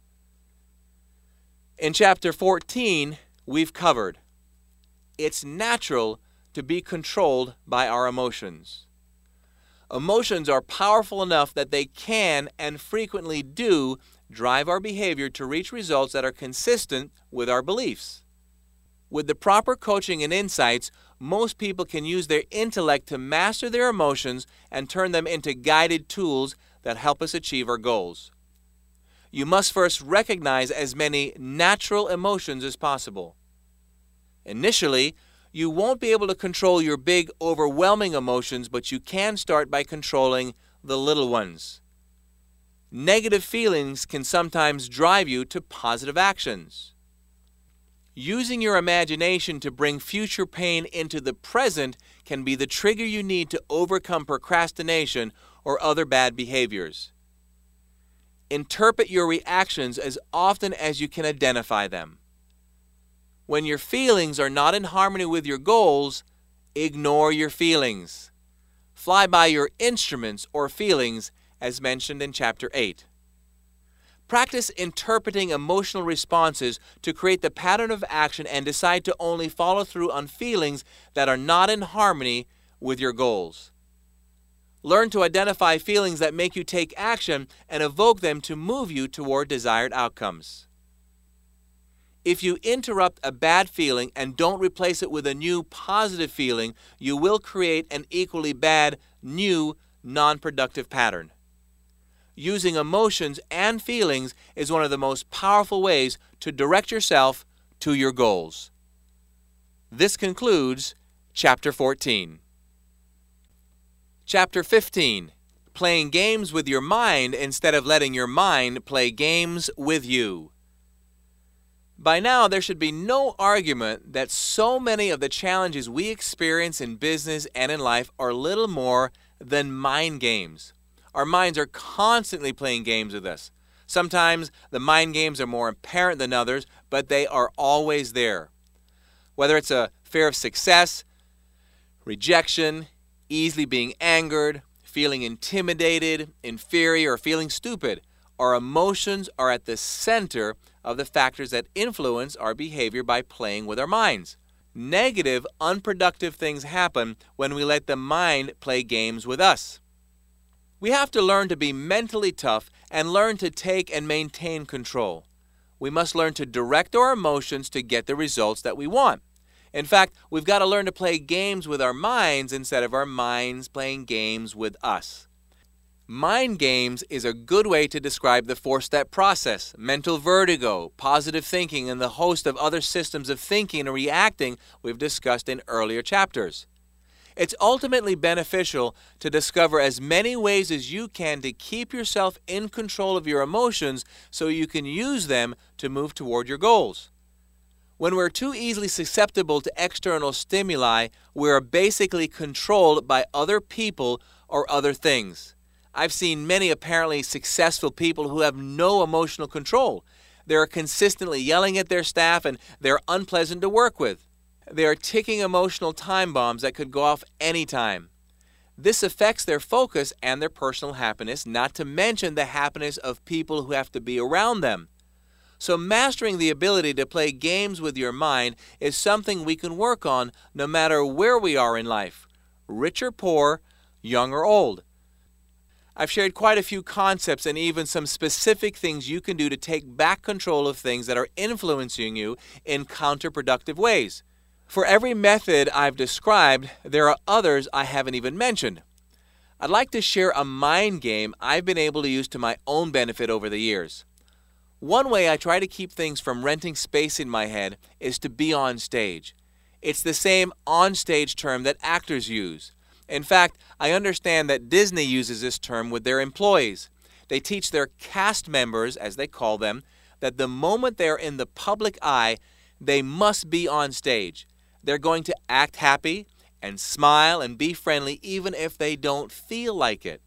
In chapter 14, we've covered it's natural to be controlled by our emotions. Emotions are powerful enough that they can and frequently do drive our behavior to reach results that are consistent with our beliefs. With the proper coaching and insights, most people can use their intellect to master their emotions and turn them into guided tools that help us achieve our goals. You must first recognize as many natural emotions as possible. Initially, you won't be able to control your big, overwhelming emotions, but you can start by controlling the little ones. Negative feelings can sometimes drive you to positive actions. Using your imagination to bring future pain into the present can be the trigger you need to overcome procrastination or other bad behaviors. Interpret your reactions as often as you can identify them. When your feelings are not in harmony with your goals, ignore your feelings. Fly by your instruments or feelings as mentioned in Chapter 8. Practice interpreting emotional responses to create the pattern of action and decide to only follow through on feelings that are not in harmony with your goals. Learn to identify feelings that make you take action and evoke them to move you toward desired outcomes. If you interrupt a bad feeling and don't replace it with a new positive feeling, you will create an equally bad, new, non-productive pattern. Using emotions and feelings is one of the most powerful ways to direct yourself to your goals. This concludes Chapter 14. Chapter 15. Playing games with your mind instead of letting your mind play games with you. By now, there should be no argument that so many of the challenges we experience in business and in life are little more than mind games. Our minds are constantly playing games with us. Sometimes the mind games are more apparent than others, but they are always there. Whether it's a fear of success, rejection, easily being angered, feeling intimidated, inferior, or feeling stupid, our emotions are at the center of the factors that influence our behavior by playing with our minds. Negative, unproductive things happen when we let the mind play games with us. We have to learn to be mentally tough and learn to take and maintain control. We must learn to direct our emotions to get the results that we want. In fact, we've got to learn to play games with our minds instead of our minds playing games with us. Mind games is a good way to describe the four-step process, mental vertigo, positive thinking, and the host of other systems of thinking and reacting we've discussed in earlier chapters. It's ultimately beneficial to discover as many ways as you can to keep yourself in control of your emotions so you can use them to move toward your goals. When we're too easily susceptible to external stimuli, we are basically controlled by other people or other things. I've seen many apparently successful people who have no emotional control. They're consistently yelling at their staff and they're unpleasant to work with. They are ticking emotional time bombs that could go off anytime. This affects their focus and their personal happiness, not to mention the happiness of people who have to be around them. So mastering the ability to play games with your mind is something we can work on no matter where we are in life, rich or poor, young or old. I've shared quite a few concepts and even some specific things you can do to take back control of things that are influencing you in counterproductive ways. For every method I've described, there are others I haven't even mentioned. I'd like to share a mind game I've been able to use to my own benefit over the years. One way I try to keep things from renting space in my head is to be on stage. It's the same on-stage term that actors use. In fact, I understand that Disney uses this term with their employees. They teach their cast members, as they call them, that the moment they're in the public eye, they must be on stage. They're going to act happy and smile and be friendly even if they don't feel like it.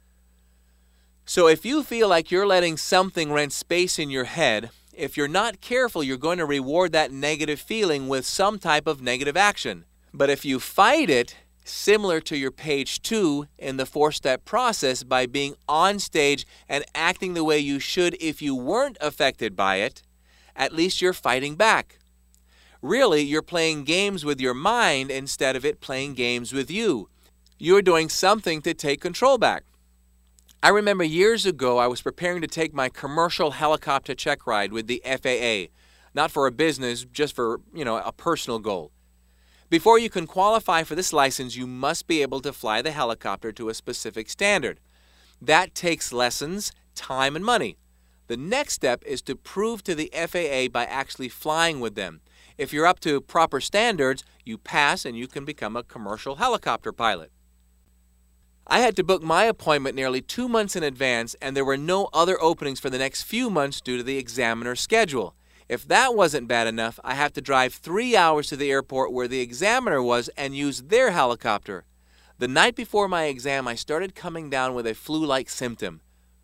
So if you feel like you're letting something rent space in your head, if you're not careful, you're going to reward that negative feeling with some type of negative action. But if you fight it, similar to your page 2 in the four-step process, by being on stage and acting the way you should if you weren't affected by it, at least you're fighting back. Really, you're playing games with your mind instead of it playing games with you. You're doing something to take control back. I remember years ago I was preparing to take my commercial helicopter check ride with the FAA, not for a business, just for, a personal goal. Before you can qualify for this license, you must be able to fly the helicopter to a specific standard. That takes lessons, time, and money. The next step is to prove to the FAA by actually flying with them. If you're up to proper standards, you pass and you can become a commercial helicopter pilot. I had to book my appointment nearly 2 months in advance, and there were no other openings for the next few months due to the examiner's schedule. If that wasn't bad enough, I have to drive 3 hours to the airport where the examiner was and use their helicopter. The night before my exam, I started coming down with a flu-like symptom.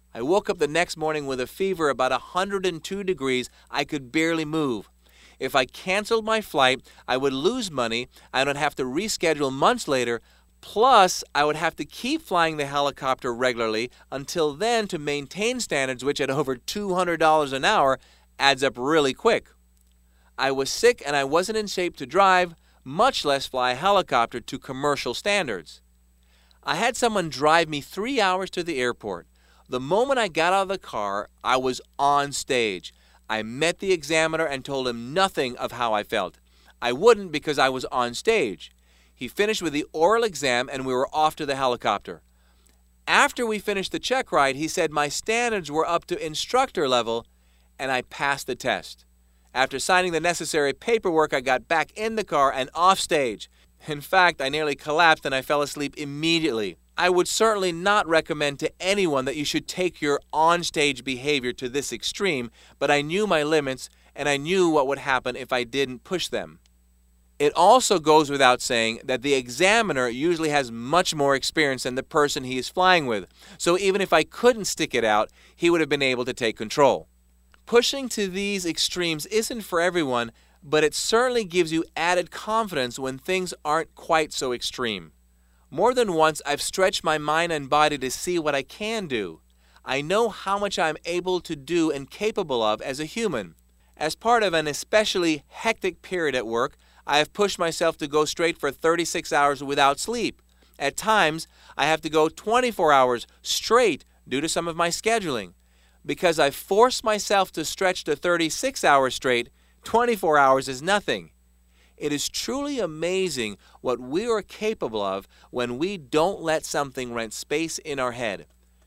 I woke up the next morning with a fever about 102 degrees. I could barely move. If I canceled my flight, I would lose money. I would have to reschedule months later. Plus, I would have to keep flying the helicopter regularly. Until then, to maintain standards, which at over $200 an hour adds up really quick. I was sick and I wasn't in shape to drive, much less fly a helicopter to commercial standards. I had someone drive me 3 hours to the airport. The moment I got out of the car, I was on stage. I met the examiner and told him nothing of how I felt. I wouldn't because I was on stage. He finished with the oral exam and we were off to the helicopter. After we finished the check ride, he said my standards were up to instructor level and I passed the test. After signing the necessary paperwork, I got back in the car and off stage. In fact, I nearly collapsed and I fell asleep immediately. I would certainly not recommend to anyone that you should take your on-stage behavior to this extreme, but I knew my limits and I knew what would happen if I didn't push them. It also goes without saying that the examiner usually has much more experience than the person he is flying with, so even if I couldn't stick it out, he would have been able to take control. Pushing to these extremes isn't for everyone, but it certainly gives you added confidence when things aren't quite so extreme. More than once, I've stretched my mind and body to see what I can do. I know how much I'm able to do and capable of as a human. As part of an especially hectic period at work, I have pushed myself to go straight for 36 hours without sleep. At times, I have to go 24 hours straight due to some of my scheduling. Because I've forced myself to stretch to 36 hours straight, 24 hours is nothing. It is truly amazing what we are capable of when we don't let something rent space in our head.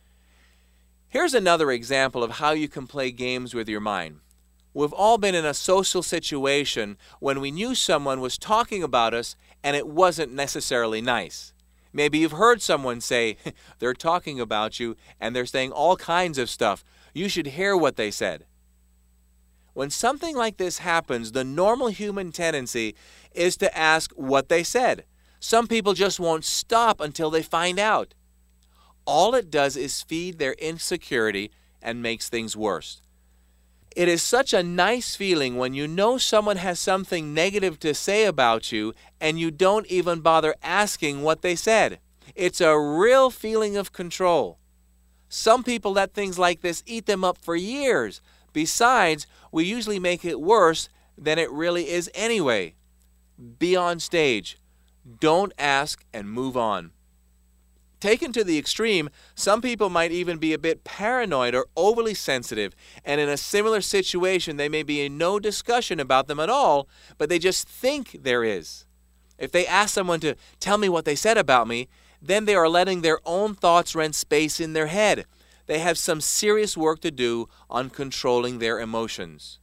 Here's another example of how you can play games with your mind. We've all been in a social situation when we knew someone was talking about us and it wasn't necessarily nice. Maybe you've heard someone say, they're talking about you and they're saying all kinds of stuff. You should hear what they said. When something like this happens, the normal human tendency is to ask what they said. Some people just won't stop until they find out. All it does is feed their insecurity and makes things worse. It is such a nice feeling when you know someone has something negative to say about you and you don't even bother asking what they said. It's a real feeling of control. Some people let things like this eat them up for years. Besides, we usually make it worse than it really is anyway. Be on stage. Don't ask and move on. Taken to the extreme, some people might even be a bit paranoid or overly sensitive, and in a similar situation, there may be no discussion about them at all, but they just think there is. If they ask someone to tell me what they said about me, then they are letting their own thoughts rent space in their head. They have some serious work to do on controlling their emotions.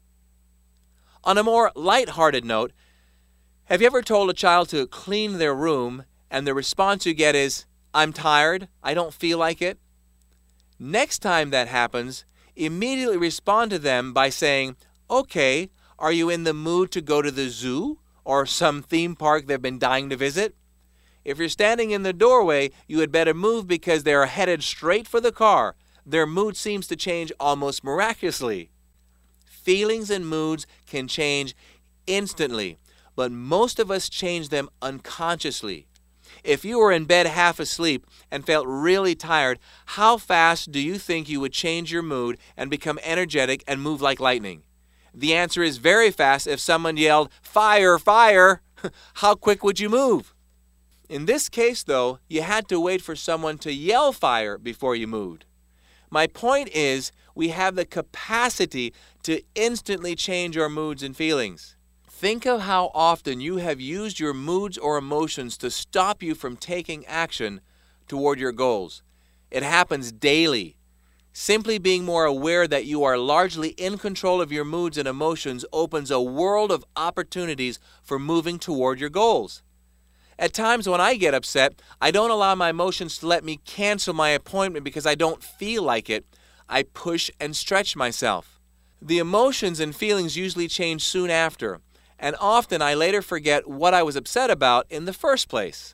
On a more light-hearted note, have you ever told a child to clean their room, and the response you get is, I'm tired, I don't feel like it? Next time that happens, immediately respond to them by saying, okay, are you in the mood to go to the zoo or some theme park they've been dying to visit? If you're standing in the doorway, you had better move because they are headed straight for the car. Their mood seems to change almost miraculously. Feelings and moods can change instantly, but most of us change them unconsciously. If you were in bed half asleep and felt really tired, how fast do you think you would change your mood and become energetic and move like lightning? The answer is very fast. If someone yelled, fire, fire, how quick would you move? In this case, though, you had to wait for someone to yell fire before you moved. My point is, we have the capacity to instantly change our moods and feelings. Think of how often you have used your moods or emotions to stop you from taking action toward your goals. It happens daily. Simply being more aware that you are largely in control of your moods and emotions opens a world of opportunities for moving toward your goals. At times when I get upset, I don't allow my emotions to let me cancel my appointment because I don't feel like it. I push and stretch myself. The emotions and feelings usually change soon after, and often I later forget what I was upset about in the first place.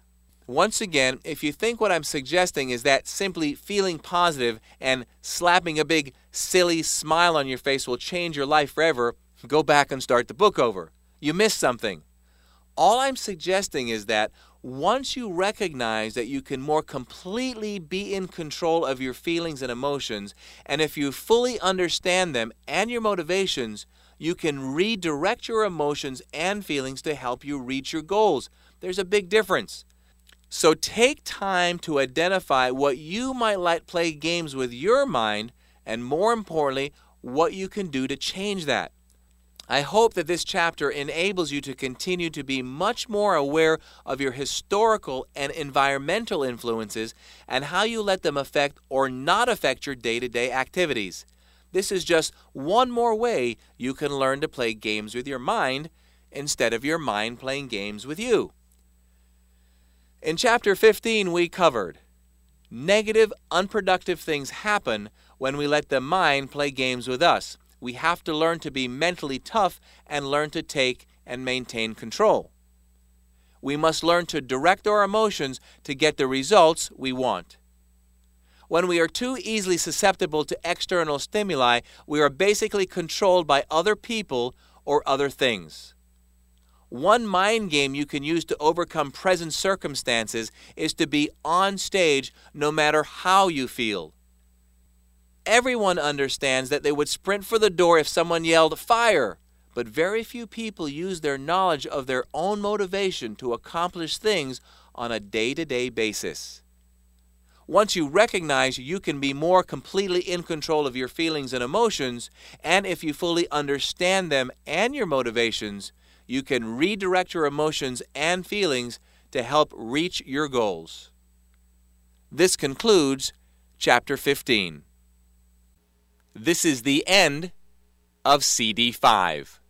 Once again, if you think what I'm suggesting is that simply feeling positive and slapping a big, silly smile on your face will change your life forever, go back and start the book over. You missed something. All I'm suggesting is that once you recognize that you can more completely be in control of your feelings and emotions, and if you fully understand them and your motivations, you can redirect your emotions and feelings to help you reach your goals. There's a big difference. So take time to identify what you might let play games with your mind, and more importantly, what you can do to change that. I hope that this chapter enables you to continue to be much more aware of your historical and environmental influences and how you let them affect or not affect your day-to-day activities. This is just one more way you can learn to play games with your mind instead of your mind playing games with you. In Chapter 15, we covered negative, unproductive things happen when we let the mind play games with us. We have to learn to be mentally tough and learn to take and maintain control. We must learn to direct our emotions to get the results we want. When we are too easily susceptible to external stimuli, we are basically controlled by other people or other things. One mind game you can use to overcome present circumstances is to be on stage no matter how you feel. Everyone understands that they would sprint for the door if someone yelled, "Fire!" But very few people use their knowledge of their own motivation to accomplish things on a day-to-day basis. Once you recognize you can be more completely in control of your feelings and emotions, and if you fully understand them and your motivations, you can redirect your emotions and feelings to help reach your goals. This concludes Chapter 15. This is the end of CD 5.